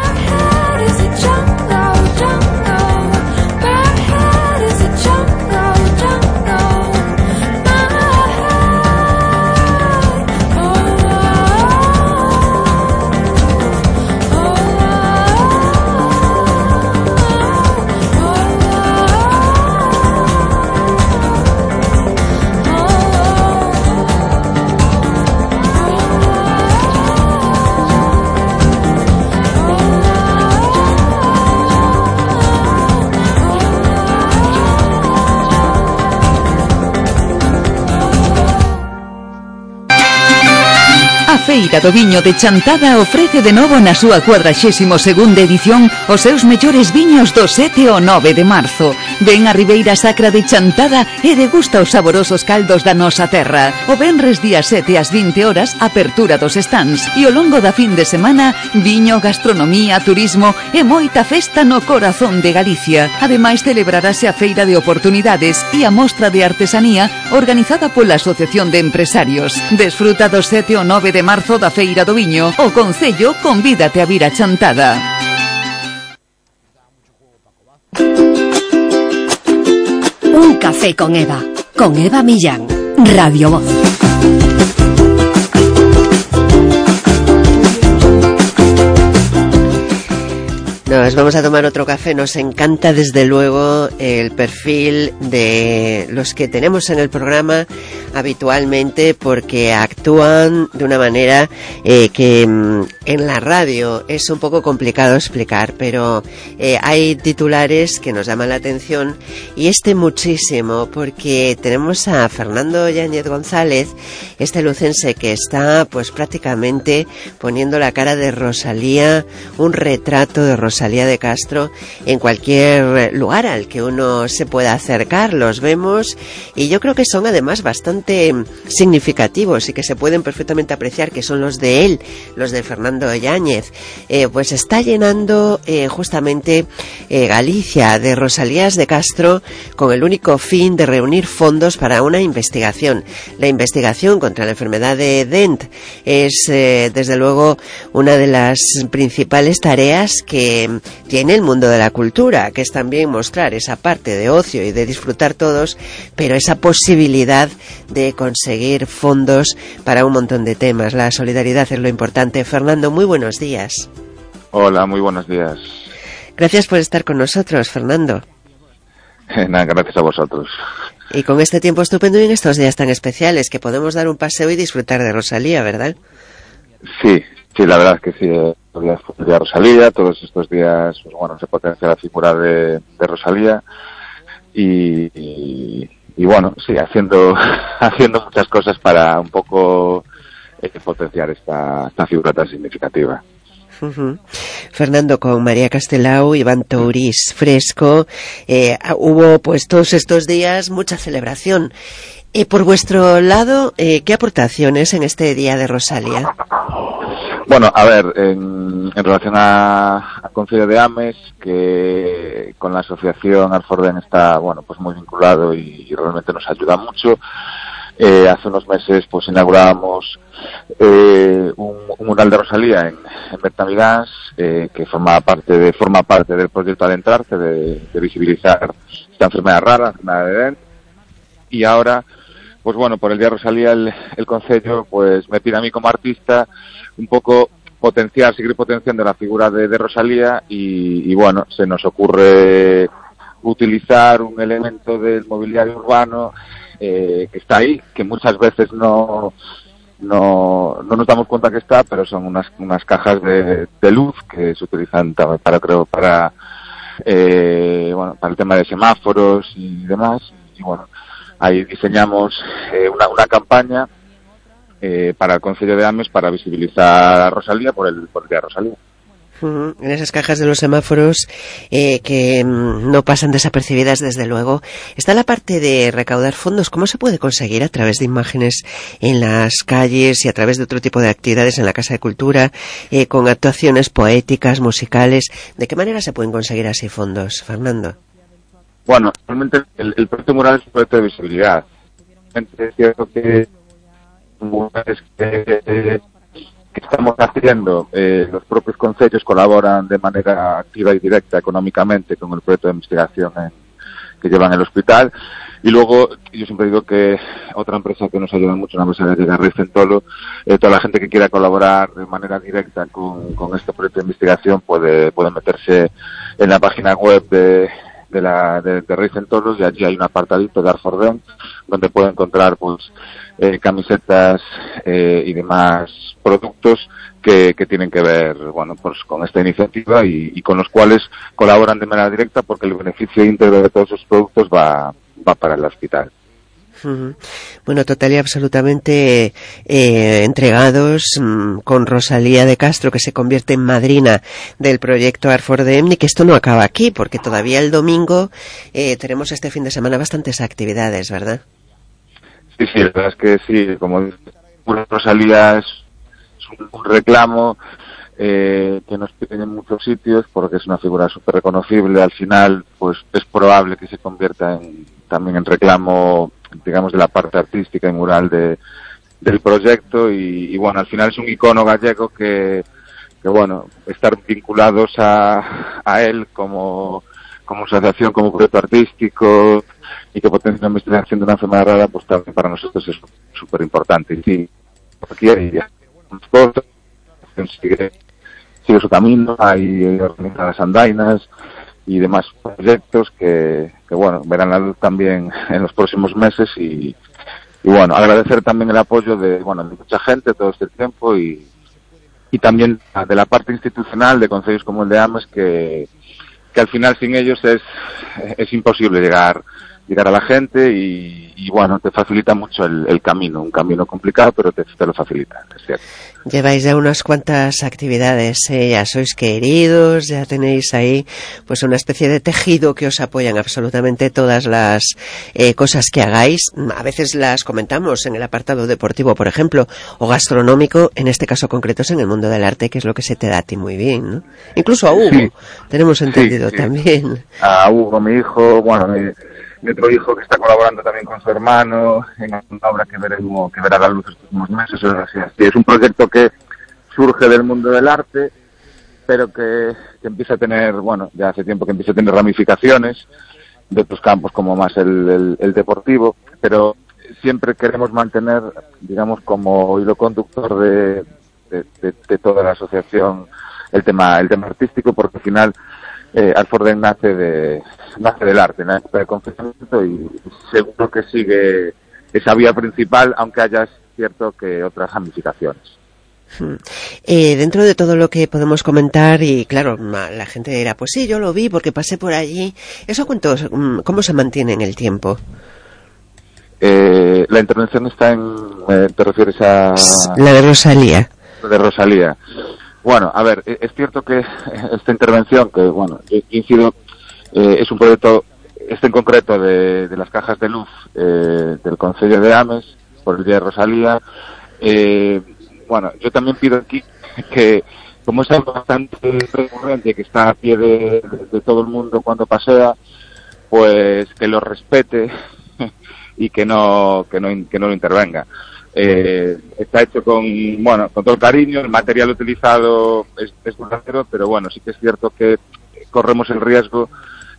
A Feira do Viño de Chantada ofrece de novo na súa cuadraxésimo segunda edición os seus mellores viños do sete ao nove de marzo. Ven a Ribeira Sacra de Chantada e degusta os saborosos caldos da nosa terra. O venres día sete ás vinte horas, apertura dos stands. E ao longo da fin de semana, viño, gastronomía, turismo e moita festa no corazón de Galicia. Ademais, celebrarase a Feira de Oportunidades e a Mostra de Artesanía organizada pola Asociación de Empresarios. Desfruta do sete ao nove de marzo da Feira do Viño. O Concello convídate a vir a Chantada. Un café con Eva, con Eva Millán, Radio Voz. Nos vamos a tomar otro café. Nos encanta desde luego el perfil de los que tenemos en el programa habitualmente porque actúan de una manera eh, que mm, en la radio es un poco complicado explicar, pero eh, hay titulares que nos llaman la atención y este muchísimo porque tenemos a Fernando Yáñez González, este lucense que está pues prácticamente poniendo la cara de Rosalía, un retrato de Rosalía Rosalía de Castro en cualquier lugar al que uno se pueda acercar. Los vemos y yo creo que son además bastante significativos y que se pueden perfectamente apreciar que son los de él, los de Fernando Yáñez. Eh, pues está llenando eh, justamente eh, Galicia de Rosalías de Castro con el único fin de reunir fondos para una investigación. La investigación contra la enfermedad de Dent es eh, desde luego una de las principales tareas que tiene el mundo de la cultura, que es también mostrar esa parte de ocio y de disfrutar todos, pero esa posibilidad de conseguir fondos para un montón de temas. La solidaridad es lo importante. Fernando, muy buenos días. Hola, muy buenos días. Gracias por estar con nosotros, Fernando. Nada, gracias a vosotros. Y con este tiempo estupendo y en estos días tan especiales que podemos dar un paseo y disfrutar de Rosalía, ¿verdad? Sí, sí, la verdad es que sí. El día de Rosalía, todos estos días, pues bueno, se potencia la figura de, de Rosalía y, y, y bueno, sí, haciendo haciendo muchas cosas para un poco eh, potenciar esta, esta figura tan significativa. Uh-huh. Fernando, con María Castelao, Iván Tourís, Fresco, eh, hubo pues todos estos días mucha celebración. Eh, por vuestro lado, eh, ¿qué aportaciones en este día de Rosalía? Bueno, a ver, en, en relación a, a Concello de Ames, que con la asociación Arforden está, bueno, pues muy vinculado y, y realmente nos ayuda mucho. Eh, hace unos meses pues inaugurábamos eh, un, un mural de Rosalía en, en Bertamigás, eh, que forma parte de forma parte del proyecto Adentrarse, de, de visibilizar esta enfermedad rara, la enfermedad de Dent. Y ahora, pues bueno, por el día de Rosalía el, el Concello pues me pide a mí como artista un poco potenciar, seguir potenciando la figura de, de Rosalía y, y bueno, se nos ocurre utilizar un elemento del mobiliario urbano Eh, que está ahí, que muchas veces no no no nos damos cuenta que está, pero son unas unas cajas de, de luz que se utilizan también para creo para eh, bueno para el tema de semáforos y demás. Y bueno, ahí diseñamos eh, una una campaña eh, para el Concello de Ames para visibilizar a Rosalía por el por el día de Rosalía. Uh-huh. En esas cajas de los semáforos eh, que mm, no pasan desapercibidas desde luego está la parte de recaudar fondos. ¿Cómo se puede conseguir? A través de imágenes en las calles y a través de otro tipo de actividades en la Casa de Cultura, eh, con actuaciones poéticas, musicales. ¿De qué manera se pueden conseguir así fondos, Fernando? Bueno, realmente el, el proyecto mural es un proyecto de visibilidad. Es cierto que murales que que estamos haciendo, eh, los propios concellos colaboran de manera activa y directa económicamente con el proyecto de investigación en, que llevan el hospital. Y luego, yo siempre digo que otra empresa que nos ayuda mucho, una empresa de Ricentolo, eh, toda la gente que quiera colaborar de manera directa con, con este proyecto de investigación puede, puede meterse en la página web de de la de, de Ricentolo y allí hay un apartadito de Arforden donde puede encontrar pues eh, camisetas eh, y demás productos que, que tienen que ver bueno pues con esta iniciativa y, y con los cuales colaboran de manera directa porque el beneficio íntegro de todos esos productos va va para el hospital. Uh-huh. Bueno, total y absolutamente eh, entregados mmm, con Rosalía de Castro, que se convierte en madrina del proyecto Arforden, y que esto no acaba aquí, porque todavía el domingo eh, tenemos este fin de semana bastantes actividades, ¿verdad? Sí, sí, la verdad es que sí, como dice Rosalía es un, un reclamo eh, que nos piden en muchos sitios porque es una figura súper reconocible. Al final, pues es probable que se convierta en, también en reclamo, digamos, de la parte artística y mural de, del proyecto y, y bueno, al final es un icono gallego que, que bueno, estar vinculados a, a él como, como asociación, como proyecto artístico y que potencia la investigación de una enfermedad rara, pues también para nosotros es súper importante. Y sí, aquí hay cosas, sigue, sigue su camino, hay organizadas andainas y demás proyectos que, que bueno, verán la luz también en los próximos meses y, y bueno, agradecer también el apoyo de, bueno, de mucha gente todo este tiempo y, y también de la parte institucional de concellos como el de Ames que, que al final sin ellos es, es imposible llegar, llegar a la gente y, y bueno, te facilita mucho el, el camino, un camino complicado, pero te, te lo facilita, es cierto. Lleváis ya unas cuantas actividades, ¿eh? Ya sois queridos, ya tenéis ahí pues una especie de tejido que os apoya en absolutamente todas las eh, cosas que hagáis. A veces las comentamos en el apartado deportivo, por ejemplo, o gastronómico, en este caso concreto es en el mundo del arte, que es lo que se te da a ti muy bien, ¿no? Incluso a Hugo, sí, tenemos entendido, sí, sí, también. A Hugo, mi hijo, bueno, mi, mi otro hijo que está colaborando también con su hermano en una obra que veremos, que verá la luz estos últimos meses. Así, así. Es un proyecto que surge del mundo del arte, pero que, que empieza a tener, bueno, ya hace tiempo que empieza a tener ramificaciones de otros campos como más el, el, el deportivo, pero siempre queremos mantener, digamos, como hilo conductor de, de, de, de toda la asociación el tema el tema artístico, porque al final eh, Alforden nace de nace del arte, nace del conocimiento, y seguro que sigue esa vía principal, aunque haya cierto que otras ramificaciones. Eh, dentro de todo lo que podemos comentar, y claro, la gente dirá, pues sí, yo lo vi porque pasé por allí. ¿Eso cuánto, cómo se mantiene en el tiempo? Eh, la intervención está en... Eh, ¿te refieres a...? La de Rosalía. De Rosalía. Bueno, a ver, es cierto que esta intervención, que bueno, yo incido, eh, es un proyecto, este en concreto de, de las cajas de luz eh, del Concello de Ames, por el Día de Rosalía. Eh, bueno, yo también pido aquí que, como es algo bastante recurrente, que está a pie de, de todo el mundo cuando pasea, pues que lo respete y que no, que no, que no lo intervenga. Eh, está hecho con, bueno, con todo el cariño, el material utilizado es, es duradero, pero bueno, sí que es cierto que corremos el riesgo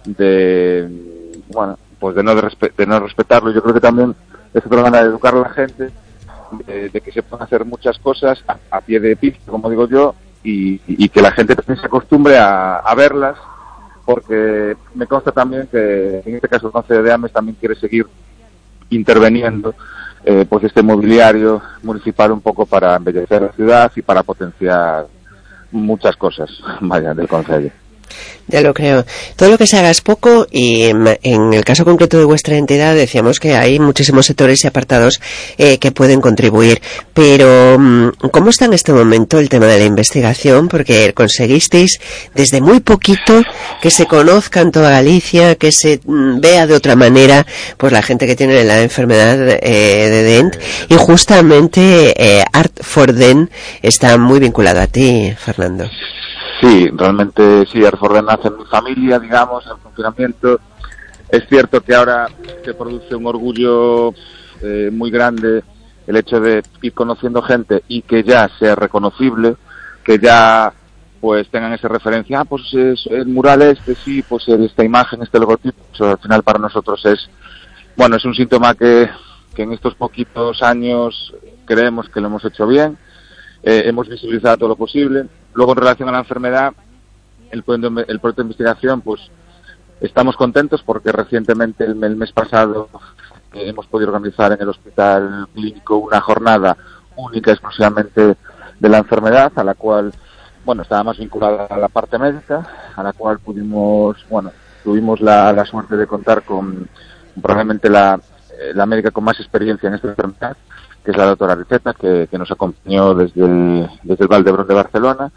de, bueno, pues de no, de, respe- de no respetarlo. Yo creo que también es otra manera de educar a la gente, de, de que se puedan hacer muchas cosas a, a pie de pista, como digo yo, y, y que la gente también se acostumbre a, a verlas, porque me consta también que en este caso el Concello de Ames también quiere seguir interviniendo eh, pues este mobiliario municipal un poco para embellecer la ciudad y para potenciar muchas cosas, vaya, del concello. Ya lo creo. Todo lo que se haga es poco, y en el caso concreto de vuestra entidad decíamos que hay muchísimos sectores y apartados eh, que pueden contribuir. Pero ¿cómo está en este momento el tema de la investigación? Porque conseguisteis desde muy poquito que se conozca en toda Galicia, que se vea de otra manera pues la gente que tiene la enfermedad eh, de D E N T, y justamente eh, Art for D E N está muy vinculado a ti, Fernando. Sí, realmente sí, Alforden nace en mi familia, digamos, en el confinamiento. Es cierto que ahora se produce un orgullo eh, muy grande el hecho de ir conociendo gente y que ya sea reconocible, que ya pues tengan esa referencia, ah, pues es, el mural este, sí, pues esta imagen, este logotipo. Eso al final para nosotros es, bueno, es un síntoma que, que en estos poquitos años creemos que lo hemos hecho bien. Eh, hemos visibilizado todo lo posible. Luego, en relación a la enfermedad, el proyecto, el proyecto de investigación, pues estamos contentos porque recientemente, el, el mes pasado, eh, hemos podido organizar en el Hospital Clínico una jornada única exclusivamente de la enfermedad, a la cual, bueno, estaba más vinculada a la parte médica, a la cual pudimos, bueno, tuvimos la, la suerte de contar con probablemente la, la médica con más experiencia en esta enfermedad, que es la doctora Riceta, que, que nos acompañó desde el, desde el Valdebrón de Barcelona.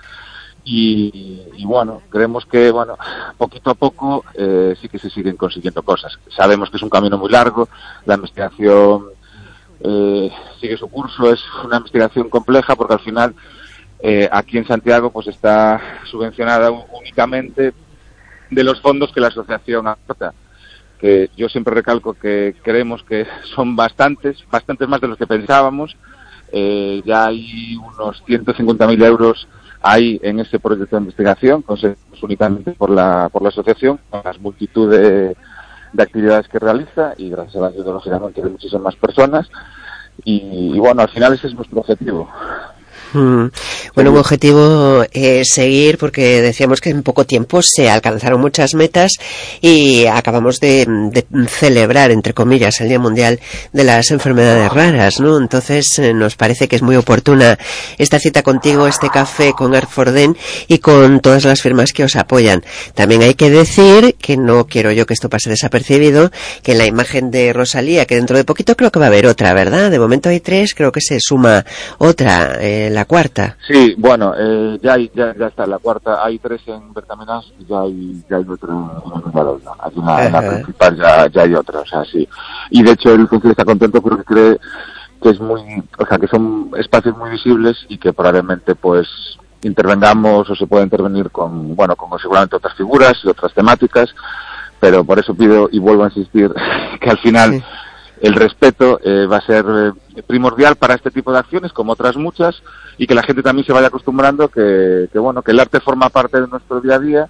Y, y bueno, creemos que, bueno, poquito a poco eh, sí que se siguen consiguiendo cosas. Sabemos que es un camino muy largo, la investigación eh, sigue su curso, es una investigación compleja porque al final eh, aquí en Santiago pues está subvencionada únicamente de los fondos que la asociación aporta, que yo siempre recalco que creemos que son bastantes, bastantes más de los que pensábamos. Eh, ya hay unos ciento cincuenta mil euros ahí en ese proyecto de investigación, conseguidos únicamente por la por la asociación, con las multitud de, de actividades que realiza, y gracias a la ayuda, lógicamente, de muchísimas más personas. Y, y bueno, al final ese es nuestro objetivo. Mm. Bueno, un objetivo eh, seguir, porque decíamos que en poco tiempo se alcanzaron muchas metas y acabamos de, de celebrar, entre comillas, el Día Mundial de las Enfermedades Raras, ¿no? Entonces eh, nos parece que es muy oportuna esta cita contigo, este café con Arforden y con todas las firmas que os apoyan. También hay que decir que no quiero yo que esto pase desapercibido, que en la imagen de Rosalía, que dentro de poquito creo que va a haber otra, ¿verdad? De momento hay tres, creo que se suma otra, eh, la cuarta. Sí, bueno, eh, ya, hay, ya ya está la cuarta, hay tres en Bertamenás y ya hay, ya hay otra en Valona. Aquí en la, en la principal ya, ya hay otra, o sea, sí. Y de hecho el Consejo está contento porque cree que es muy, o sea, que son espacios muy visibles y que probablemente pues intervengamos o se pueda intervenir con, bueno, con seguramente otras figuras y otras temáticas, pero por eso pido y vuelvo a insistir que al final sí. el respeto eh, va a ser eh, primordial para este tipo de acciones, como otras muchas, y que la gente también se vaya acostumbrando que, que bueno, que el arte forma parte de nuestro día a día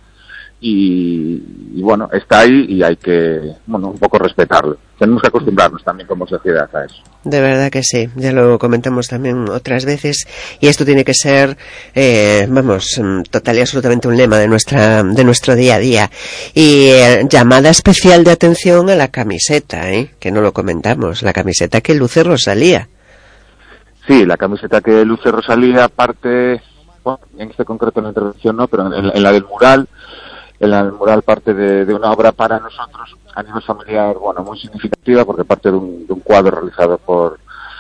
y, y bueno, está ahí y hay que, bueno, un poco respetarlo. Tenemos que acostumbrarnos también como sociedad a eso. De verdad que sí, ya lo comentamos también otras veces y esto tiene que ser, eh, vamos, total y absolutamente un lema de nuestra, de nuestro día a día. Y eh, llamada especial de atención a la camiseta, ¿eh? Que no lo comentamos, la camiseta que luce Rosalía. Sí, la camiseta que luce Rosalía parte, bueno, en este concreto en la intervención no, pero en, en la del mural, en la del mural parte de, de una obra para nosotros a nivel familiar, bueno, muy significativa porque parte de un, de un cuadro realizado por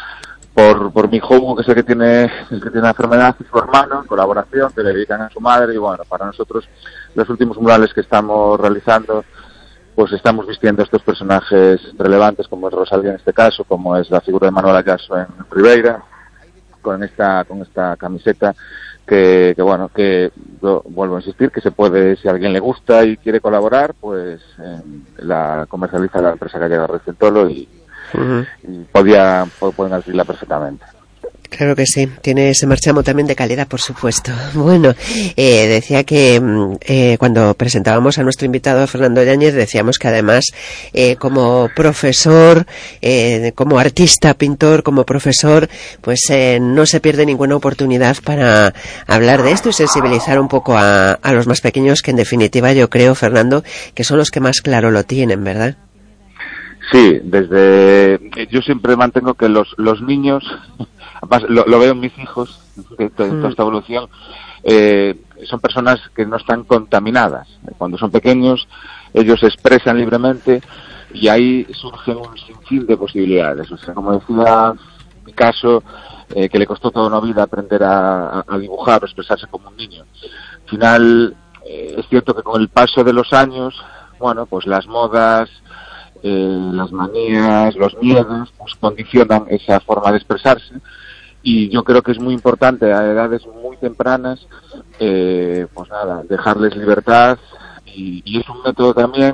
por por mi hijo Hugo, que es el que tiene el que tiene la enfermedad, y su hermano, en colaboración, que le dedican a su madre, y bueno, para nosotros los últimos murales que estamos realizando, pues estamos vistiendo a estos personajes relevantes, como es Rosalía en este caso, como es la figura de Manuel Ayaso en Ribeira, con esta con esta camiseta que, que bueno, que yo vuelvo a insistir que se puede, si a alguien le gusta y quiere colaborar, pues eh, la comercializa la empresa gallega Recentolo y, uh-huh. y podía, pueden adquirirla perfectamente. Claro que sí, tiene ese marchamo también de calidad, por supuesto. Bueno, eh, decía que eh, cuando presentábamos a nuestro invitado Fernando Yáñez, decíamos que además eh, como profesor, eh, como artista, pintor, como profesor, pues eh, no se pierde ninguna oportunidad para hablar de esto y sensibilizar un poco a, a los más pequeños, que en definitiva yo creo, Fernando, que son los que más claro lo tienen, ¿verdad? Sí, desde yo siempre mantengo que los los niños, además lo, lo veo en mis hijos, de toda esta evolución, eh, son personas que no están contaminadas. Cuando son pequeños, ellos se expresan libremente y ahí surgen un sinfín de posibilidades. O sea, como decía Picasso, eh, que le costó toda una vida aprender a, a dibujar o expresarse como un niño. Al final, eh, es cierto que con el paso de los años, bueno, pues las modas, Eh, las manías, los miedos, pues condicionan esa forma de expresarse y yo creo que es muy importante a edades muy tempranas, eh, pues nada, dejarles libertad y, y es un método también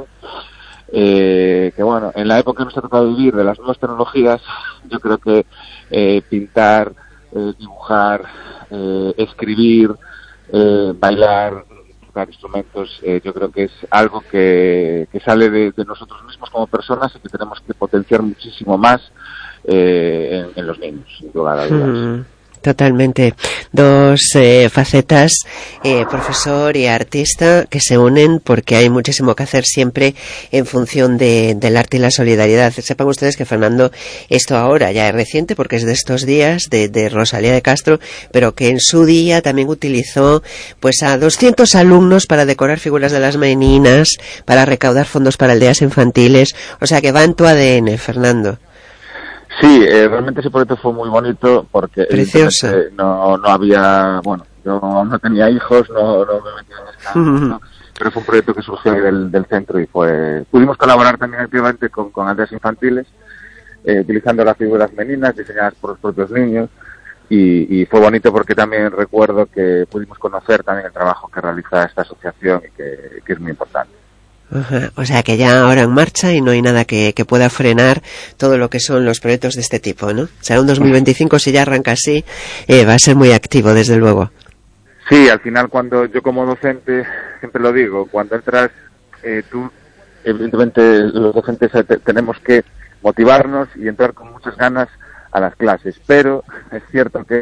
eh, que bueno, en la época que nos ha tocado vivir de las nuevas tecnologías, yo creo que eh, pintar, eh, dibujar, eh, escribir, eh, bailar, instrumentos, eh, yo creo que es algo que, que sale de, de nosotros mismos como personas y que tenemos que potenciar muchísimo más eh, en, en los niños, sin lugar a dudas. Mm, totalmente. Dos eh, facetas, eh, profesor y artista, que se unen porque hay muchísimo que hacer siempre en función de, del arte y la solidaridad. Sepan ustedes que Fernando, esto ahora ya es reciente porque es de estos días, de, de Rosalía de Castro, pero que en su día también utilizó pues a doscientos alumnos para decorar figuras de las meninas, para recaudar fondos para aldeas infantiles. O sea que va en tu A D N, Fernando. Sí, eh, realmente ese proyecto fue muy bonito porque precioso. No, no había, bueno, yo no tenía hijos, no, no me metía en esta, ¿no? Pero fue un proyecto que surgió del, del centro y fue, pudimos colaborar también activamente con, con aldeas infantiles, eh, utilizando las figuras meninas diseñadas por los propios niños y, y fue bonito porque también recuerdo que pudimos conocer también el trabajo que realiza esta asociación y que, que es muy importante. Ajá. O sea que ya ahora en marcha y no hay nada que, que pueda frenar todo lo que son los proyectos de este tipo, ¿no? O sea, un dos mil veinticinco, si ya arranca así, eh, va a ser muy activo, desde luego. Sí, al final cuando yo como docente, siempre lo digo, cuando entras, eh, tú, evidentemente los docentes te, tenemos que motivarnos y entrar con muchas ganas a las clases, pero es cierto que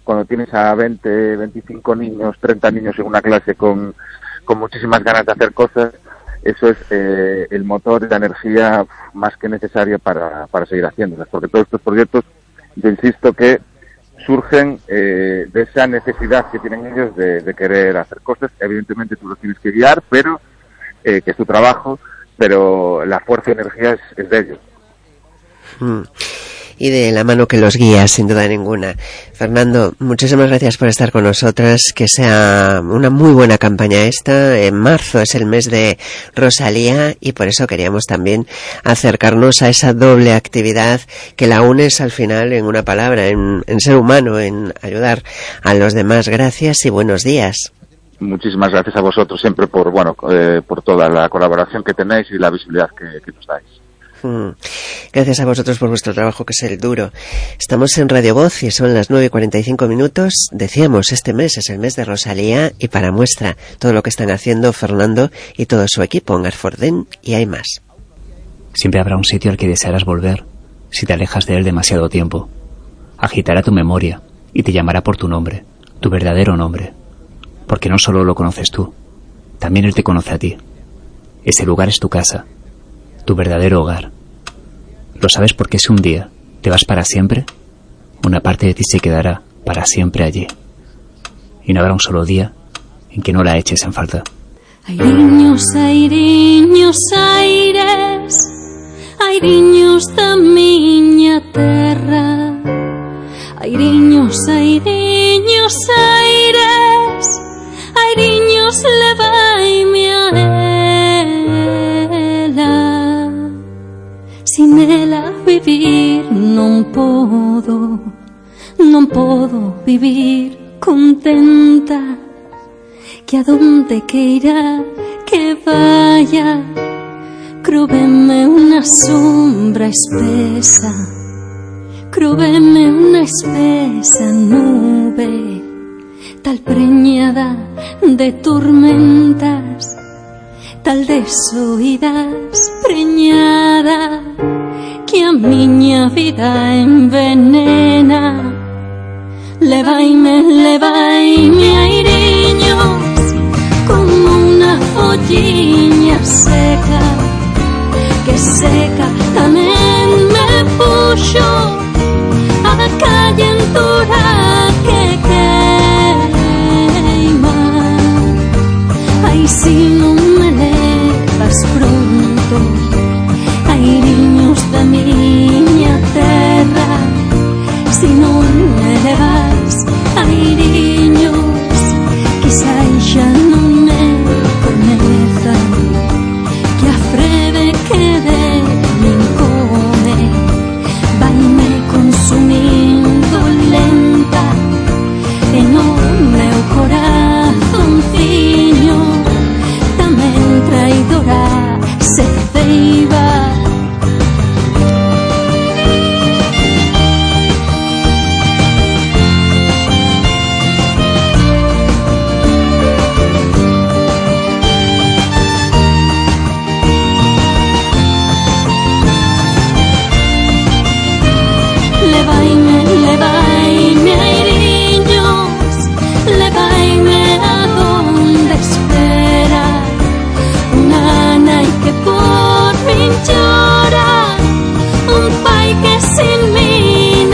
cuando tienes a veinte, veinticinco niños, treinta niños en una clase con, con muchísimas ganas de hacer cosas, eso es eh, el motor y la energía más que necesaria para, para seguir haciéndolas, porque todos estos proyectos, yo insisto que surgen eh, de esa necesidad que tienen ellos de, de querer hacer cosas. Evidentemente tú los tienes que guiar, pero eh, que es tu trabajo, pero la fuerza y energía es, es de ellos. Mm. Y de la mano que los guía, sin duda ninguna. Fernando, muchísimas gracias por estar con nosotras, que sea una muy buena campaña esta. En marzo es el mes de Rosalía y por eso queríamos también acercarnos a esa doble actividad que la unes al final en una palabra, en, en ser humano, en ayudar a los demás. Gracias y buenos días. Muchísimas gracias a vosotros siempre por, bueno, eh, por toda la colaboración que tenéis y la visibilidad que, que nos dais. Gracias a vosotros por vuestro trabajo, que es el duro. Estamos en Radio Voz y son las nueve y cuarenta y cinco minutos. Decíamos, este mes es el mes de Rosalía y para muestra todo lo que están haciendo Fernando y todo su equipo en Arfordén y hay más. Siempre habrá un sitio al que desearás volver si te alejas de él demasiado tiempo. Agitará tu memoria y te llamará por tu nombre, tu verdadero nombre. Porque no solo lo conoces tú, también él te conoce a ti. Ese lugar es tu casa, tu verdadero hogar. ¿Lo sabes porque si un día te vas para siempre, una parte de ti se quedará para siempre allí? Y no habrá un solo día en que no la eches en falta. Airiños, airiños, aires, airiños da miña terra. Airiños, airiños, aires, airiños levaime a ela. Sin ela vivir non podo, non podo vivir contenta. Que a donde queira que vaya, crúbeme una sombra espesa, crúbeme una espesa nube, tal preñada de tormentas, tal desoídas preñada, que a miña vida envenena. Levaime, levaime airiños, como una folliña seca, que seca tamén me puxo a calentura que queima. Ai, si non me levas pronto, airiños da miña terra, si non me levas airiños, quizá xa non me conezan, que a freve que de min come vaime consumindo lenta e no meu corazonciño tamén traidora se ceiba. Levaime, levaime airiños, levaime a donde espera unha nai que por min llora, un pai que sin min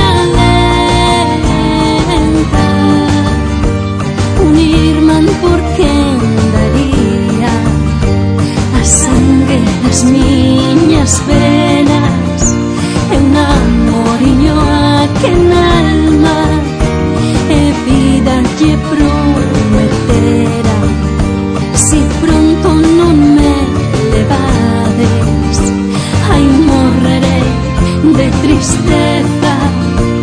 alenta, un irmán por quen daría a sangre das miñas venas e un amoriño a quen alma e vida lle prometera. Si pronto non me levades, ai morreré de tristeza,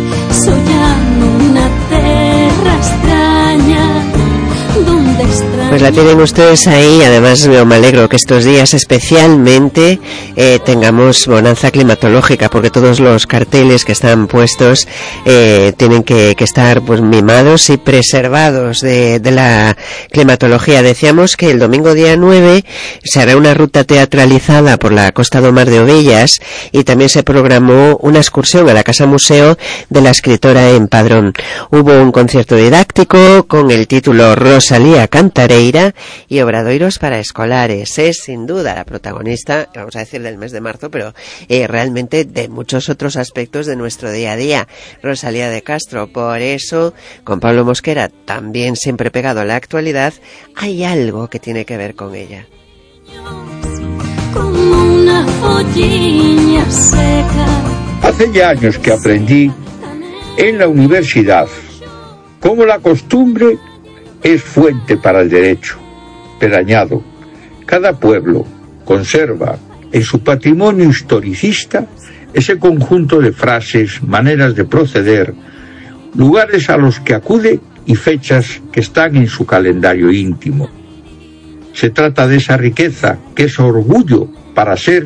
sollando unha terra extraña, donde extraña Pues la tienen ustedes ahí. Además, yo me alegro que estos días especialmente eh, tengamos bonanza climatológica, porque todos los carteles que están puestos eh, tienen que, que estar pues mimados y preservados de, de la climatología. Decíamos que el domingo día nueve se hará una ruta teatralizada por la Costa do Mar de Ovellas, y también se programó una excursión a la Casa Museo de la escritora en Padrón. Hubo un concierto didáctico con el título Rosalía Cantareira y obradoiros para escolares. Es sin duda la protagonista, vamos a decir del mes de marzo, pero eh, realmente de muchos otros aspectos de nuestro día a día. Rosalía de Castro. Por eso, con Pablo Mosquera, también siempre pegado a la actualidad, hay algo que tiene que ver con ella. Como una follina seca. Hace ya años que aprendí en la universidad cómo la costumbre es fuente para el derecho. Pero añado, cada pueblo conserva en su patrimonio historicista ese conjunto de frases, maneras de proceder, lugares a los que acude y fechas que están en su calendario íntimo. Se trata de esa riqueza que es orgullo para ser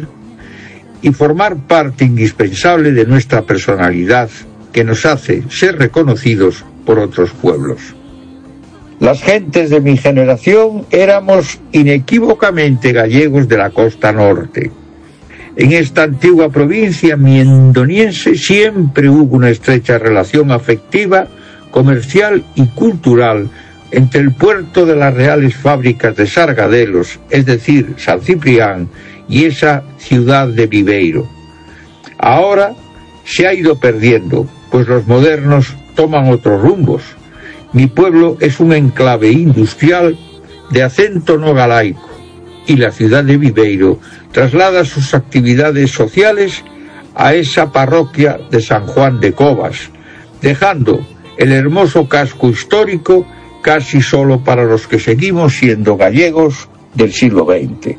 y formar parte indispensable de nuestra personalidad, que nos hace ser reconocidos por otros pueblos. Las gentes de mi generación éramos inequívocamente gallegos de la costa norte. En esta antigua provincia miendoniense siempre hubo una estrecha relación afectiva, comercial y cultural entre el puerto de las Reales Fábricas de Sargadelos, es decir, San Ciprián, y esa ciudad de Viveiro. Ahora se ha ido perdiendo, pues los modernos toman otros rumbos. Mi pueblo es un enclave industrial de acento no galaico, y la ciudad de Viveiro traslada sus actividades sociales a esa parroquia de San Juan de Cobas, dejando el hermoso casco histórico casi solo para los que seguimos siendo gallegos del siglo veinte.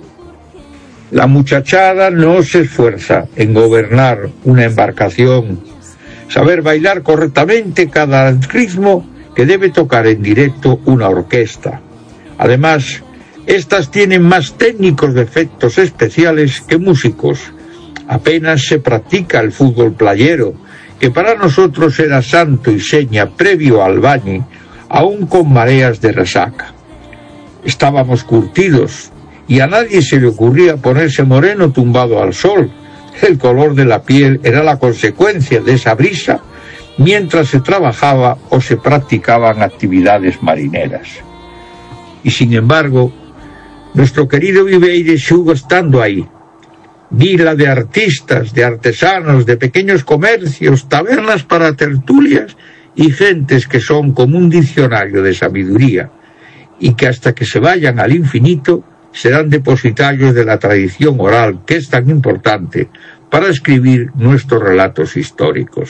La muchachada no se esfuerza en gobernar una embarcación, saber bailar correctamente cada ritmo que debe tocar en directo una orquesta. Además, estas tienen más técnicos de efectos especiales que músicos. Apenas se practica el fútbol playero, que para nosotros era santo y seña previo al baño, aún con mareas de resaca. Estábamos curtidos, y a nadie se le ocurría ponerse moreno tumbado al sol. El color de la piel era la consecuencia de esa brisa mientras se trabajaba o se practicaban actividades marineras. Y sin embargo, nuestro querido Viveiro sigue estando ahí. Vila de artistas, de artesanos, de pequeños comercios, tabernas para tertulias y gentes que son como un diccionario de sabiduría y que hasta que se vayan al infinito serán depositarios de la tradición oral, que es tan importante para escribir nuestros relatos históricos.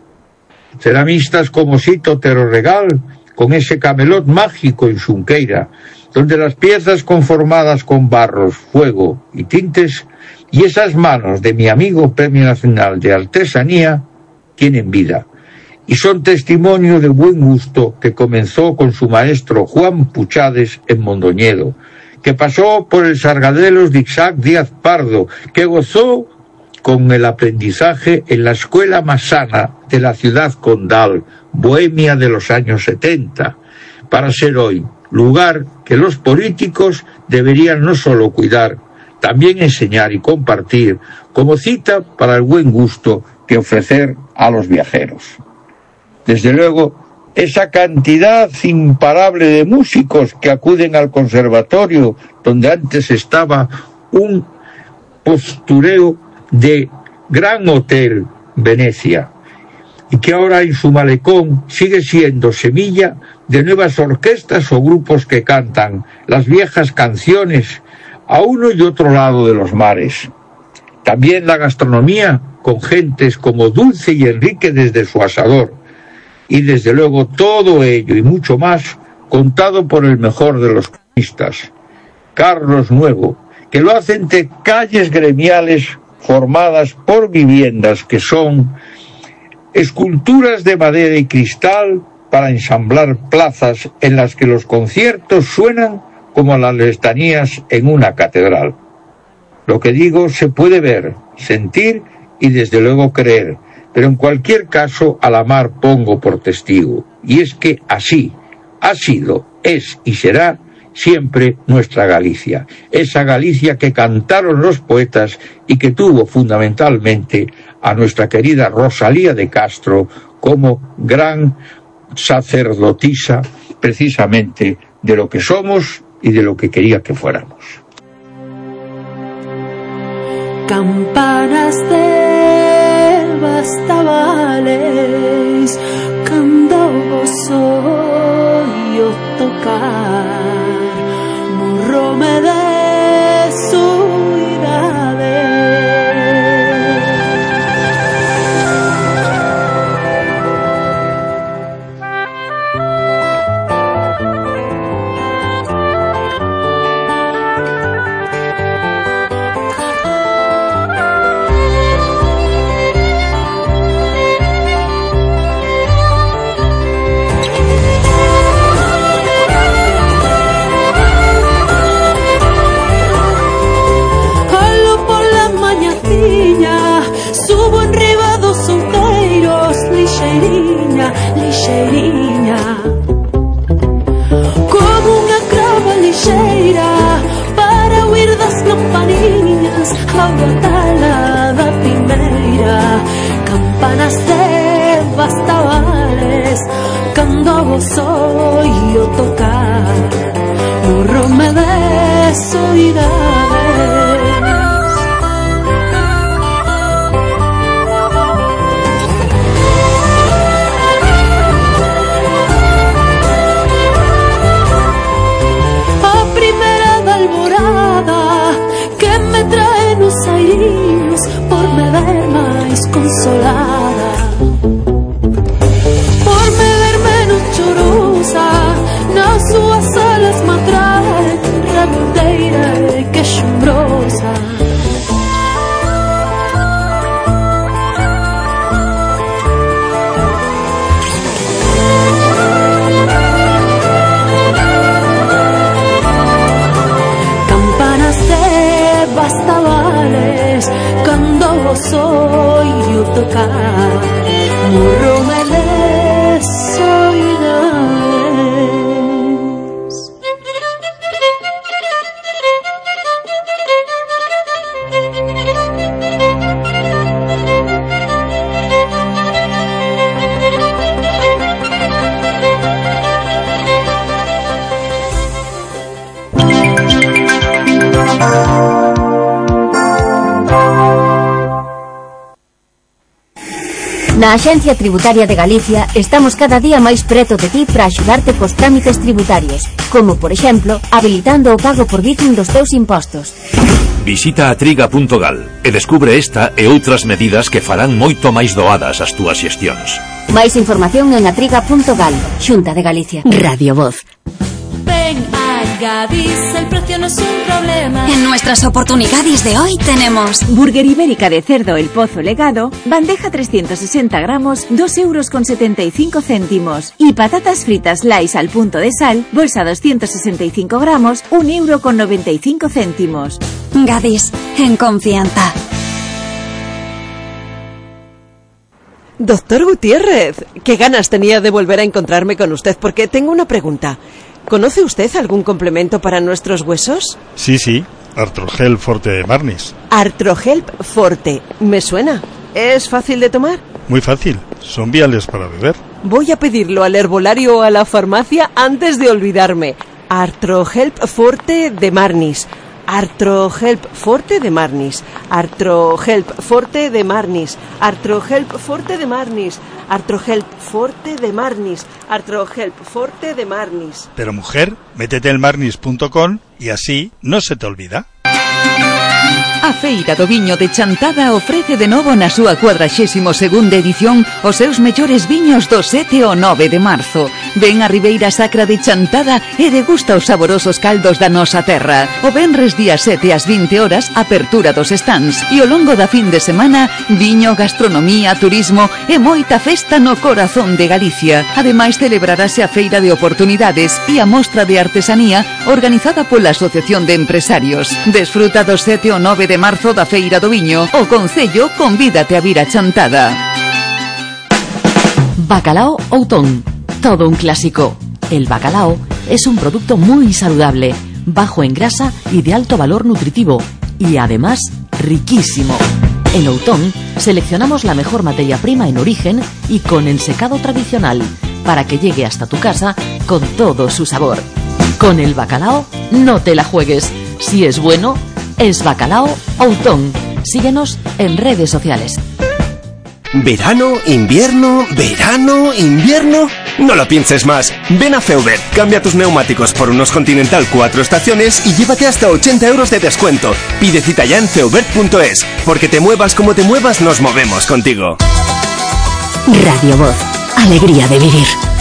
Ceramistas como Sito Teroregal, con ese camelot mágico en Xunqueira, donde las piezas conformadas con barros, fuego y tintes, y esas manos de mi amigo Premio Nacional de Artesanía, tienen vida, y son testimonio de buen gusto que comenzó con su maestro Juan Puchades en Mondoñedo, que pasó por el Sargadelos de Isaac Díaz Pardo, que gozó con el aprendizaje en la escuela más sana de la ciudad condal, bohemia de los años setenta, para ser hoy lugar que los políticos deberían no solo cuidar, también enseñar y compartir como cita para el buen gusto que ofrecer a los viajeros. Desde luego, esa cantidad imparable de músicos que acuden al conservatorio, donde antes estaba un postureo de Gran Hotel Venecia, y que ahora en su malecón sigue siendo semilla de nuevas orquestas o grupos que cantan las viejas canciones a uno y otro lado de los mares. También la gastronomía, con gentes como Dulce y Enrique desde su asador, y desde luego todo ello y mucho más contado por el mejor de los cronistas, Carlos Nuevo, que lo hace entre calles gremiales formadas por viviendas que son esculturas de madera y cristal para ensamblar plazas en las que los conciertos suenan como las letanías en una catedral. Lo que digo se puede ver, sentir y desde luego creer, pero en cualquier caso a la mar pongo por testigo, y es que así ha sido, es y será siempre nuestra Galicia, esa Galicia que cantaron los poetas y que tuvo fundamentalmente a nuestra querida Rosalía de Castro como gran sacerdotisa precisamente de lo que somos y de lo que quería que fuéramos. Campanas de bastavales, cando vos oio tocar, morrome de suidade. Lixeiriña, como unha crava lixeira para huir das campaniñas ao batala da primeira. Campanas de bastavales, cando vos oio tocar, morrome de soidades. Que me trae nos airiños por me ver máis consolada, por me ver menos chorosa, nas súas alas me atrae redondeira e queixumbrosa. Bastavales, cando vos oio tocar, morrome de soidades. Na Axencia Tributaria de Galicia estamos cada día máis preto de ti para axudarte cos trámites tributarios, como, por exemplo, habilitando o pago por Bizum dos teus impostos. Visita atriga punto gal e descubre esta e outras medidas que farán moito máis doadas as túas xestións. Máis información en atriga punto gal, Xunta de Galicia. Radio Voz. Ven a Gadis, el precio no es un problema. En nuestras oportunidades de hoy tenemos burger ibérica de cerdo El Pozo Legado, bandeja trescientos sesenta gramos, dos euros con setenta y cinco céntimos. Y patatas fritas Lays al punto de sal, bolsa doscientos sesenta y cinco gramos, un euro con noventa y cinco céntimos. Gadis, en confianza. Doctor Gutiérrez, qué ganas tenía de volver a encontrarme con usted, porque tengo una pregunta. ¿Conoce usted algún complemento para nuestros huesos? Sí, sí, Artrogel Forte de Marnis. Artrogel Forte, me suena. ¿Es fácil de tomar? Muy fácil, son viales para beber. Voy a pedirlo al herbolario o a la farmacia antes de olvidarme. Artrogel Forte de Marnis. Artrohelp Forte de Marnis, Artrohelp Forte de Marnis, Artrohelp Forte de Marnis, Artrohelp Forte de Marnis, Artrohelp Forte de Marnis. Pero mujer, métete en marnis punto com y así no se te olvida. A Feira do Viño de Chantada ofrece de novo na súa cuadraxésimo segunda edición os seus mellores viños do sete ao nove de marzo. Ven a Ribeira Sacra de Chantada e degusta os saborosos caldos da nosa terra. O venres día sete ás vinte horas, apertura dos stands. E ao longo da fin de semana, viño, gastronomía, turismo e moita festa no corazón de Galicia. Ademais, celebrarase a Feira de Oportunidades e a Mostra de Artesanía organizada pola Asociación de Empresarios. Desfruta do sete ao nove de marzo da Feira do Viño. O Concello convídate a vir a Chantada. Bacalao Outón, todo un clásico. El bacalao es un producto muy saludable, bajo en grasa y de alto valor nutritivo, y además riquísimo. En Outón seleccionamos la mejor materia prima en origen y con ensecado tradicional, para que llegue hasta tu casa con todo su sabor. Con el bacalao no te la juegues. Si es bueno, es Bacalao Outón. Síguenos en redes sociales. ¿Verano, invierno, verano, invierno? No lo pienses más. Ven a Feubert, cambia tus neumáticos por unos Continental cuatro estaciones y llévate hasta ochenta euros de descuento. Pide cita ya en feubert punto es, porque te muevas como te muevas, nos movemos contigo. Radio Voz, alegría de vivir.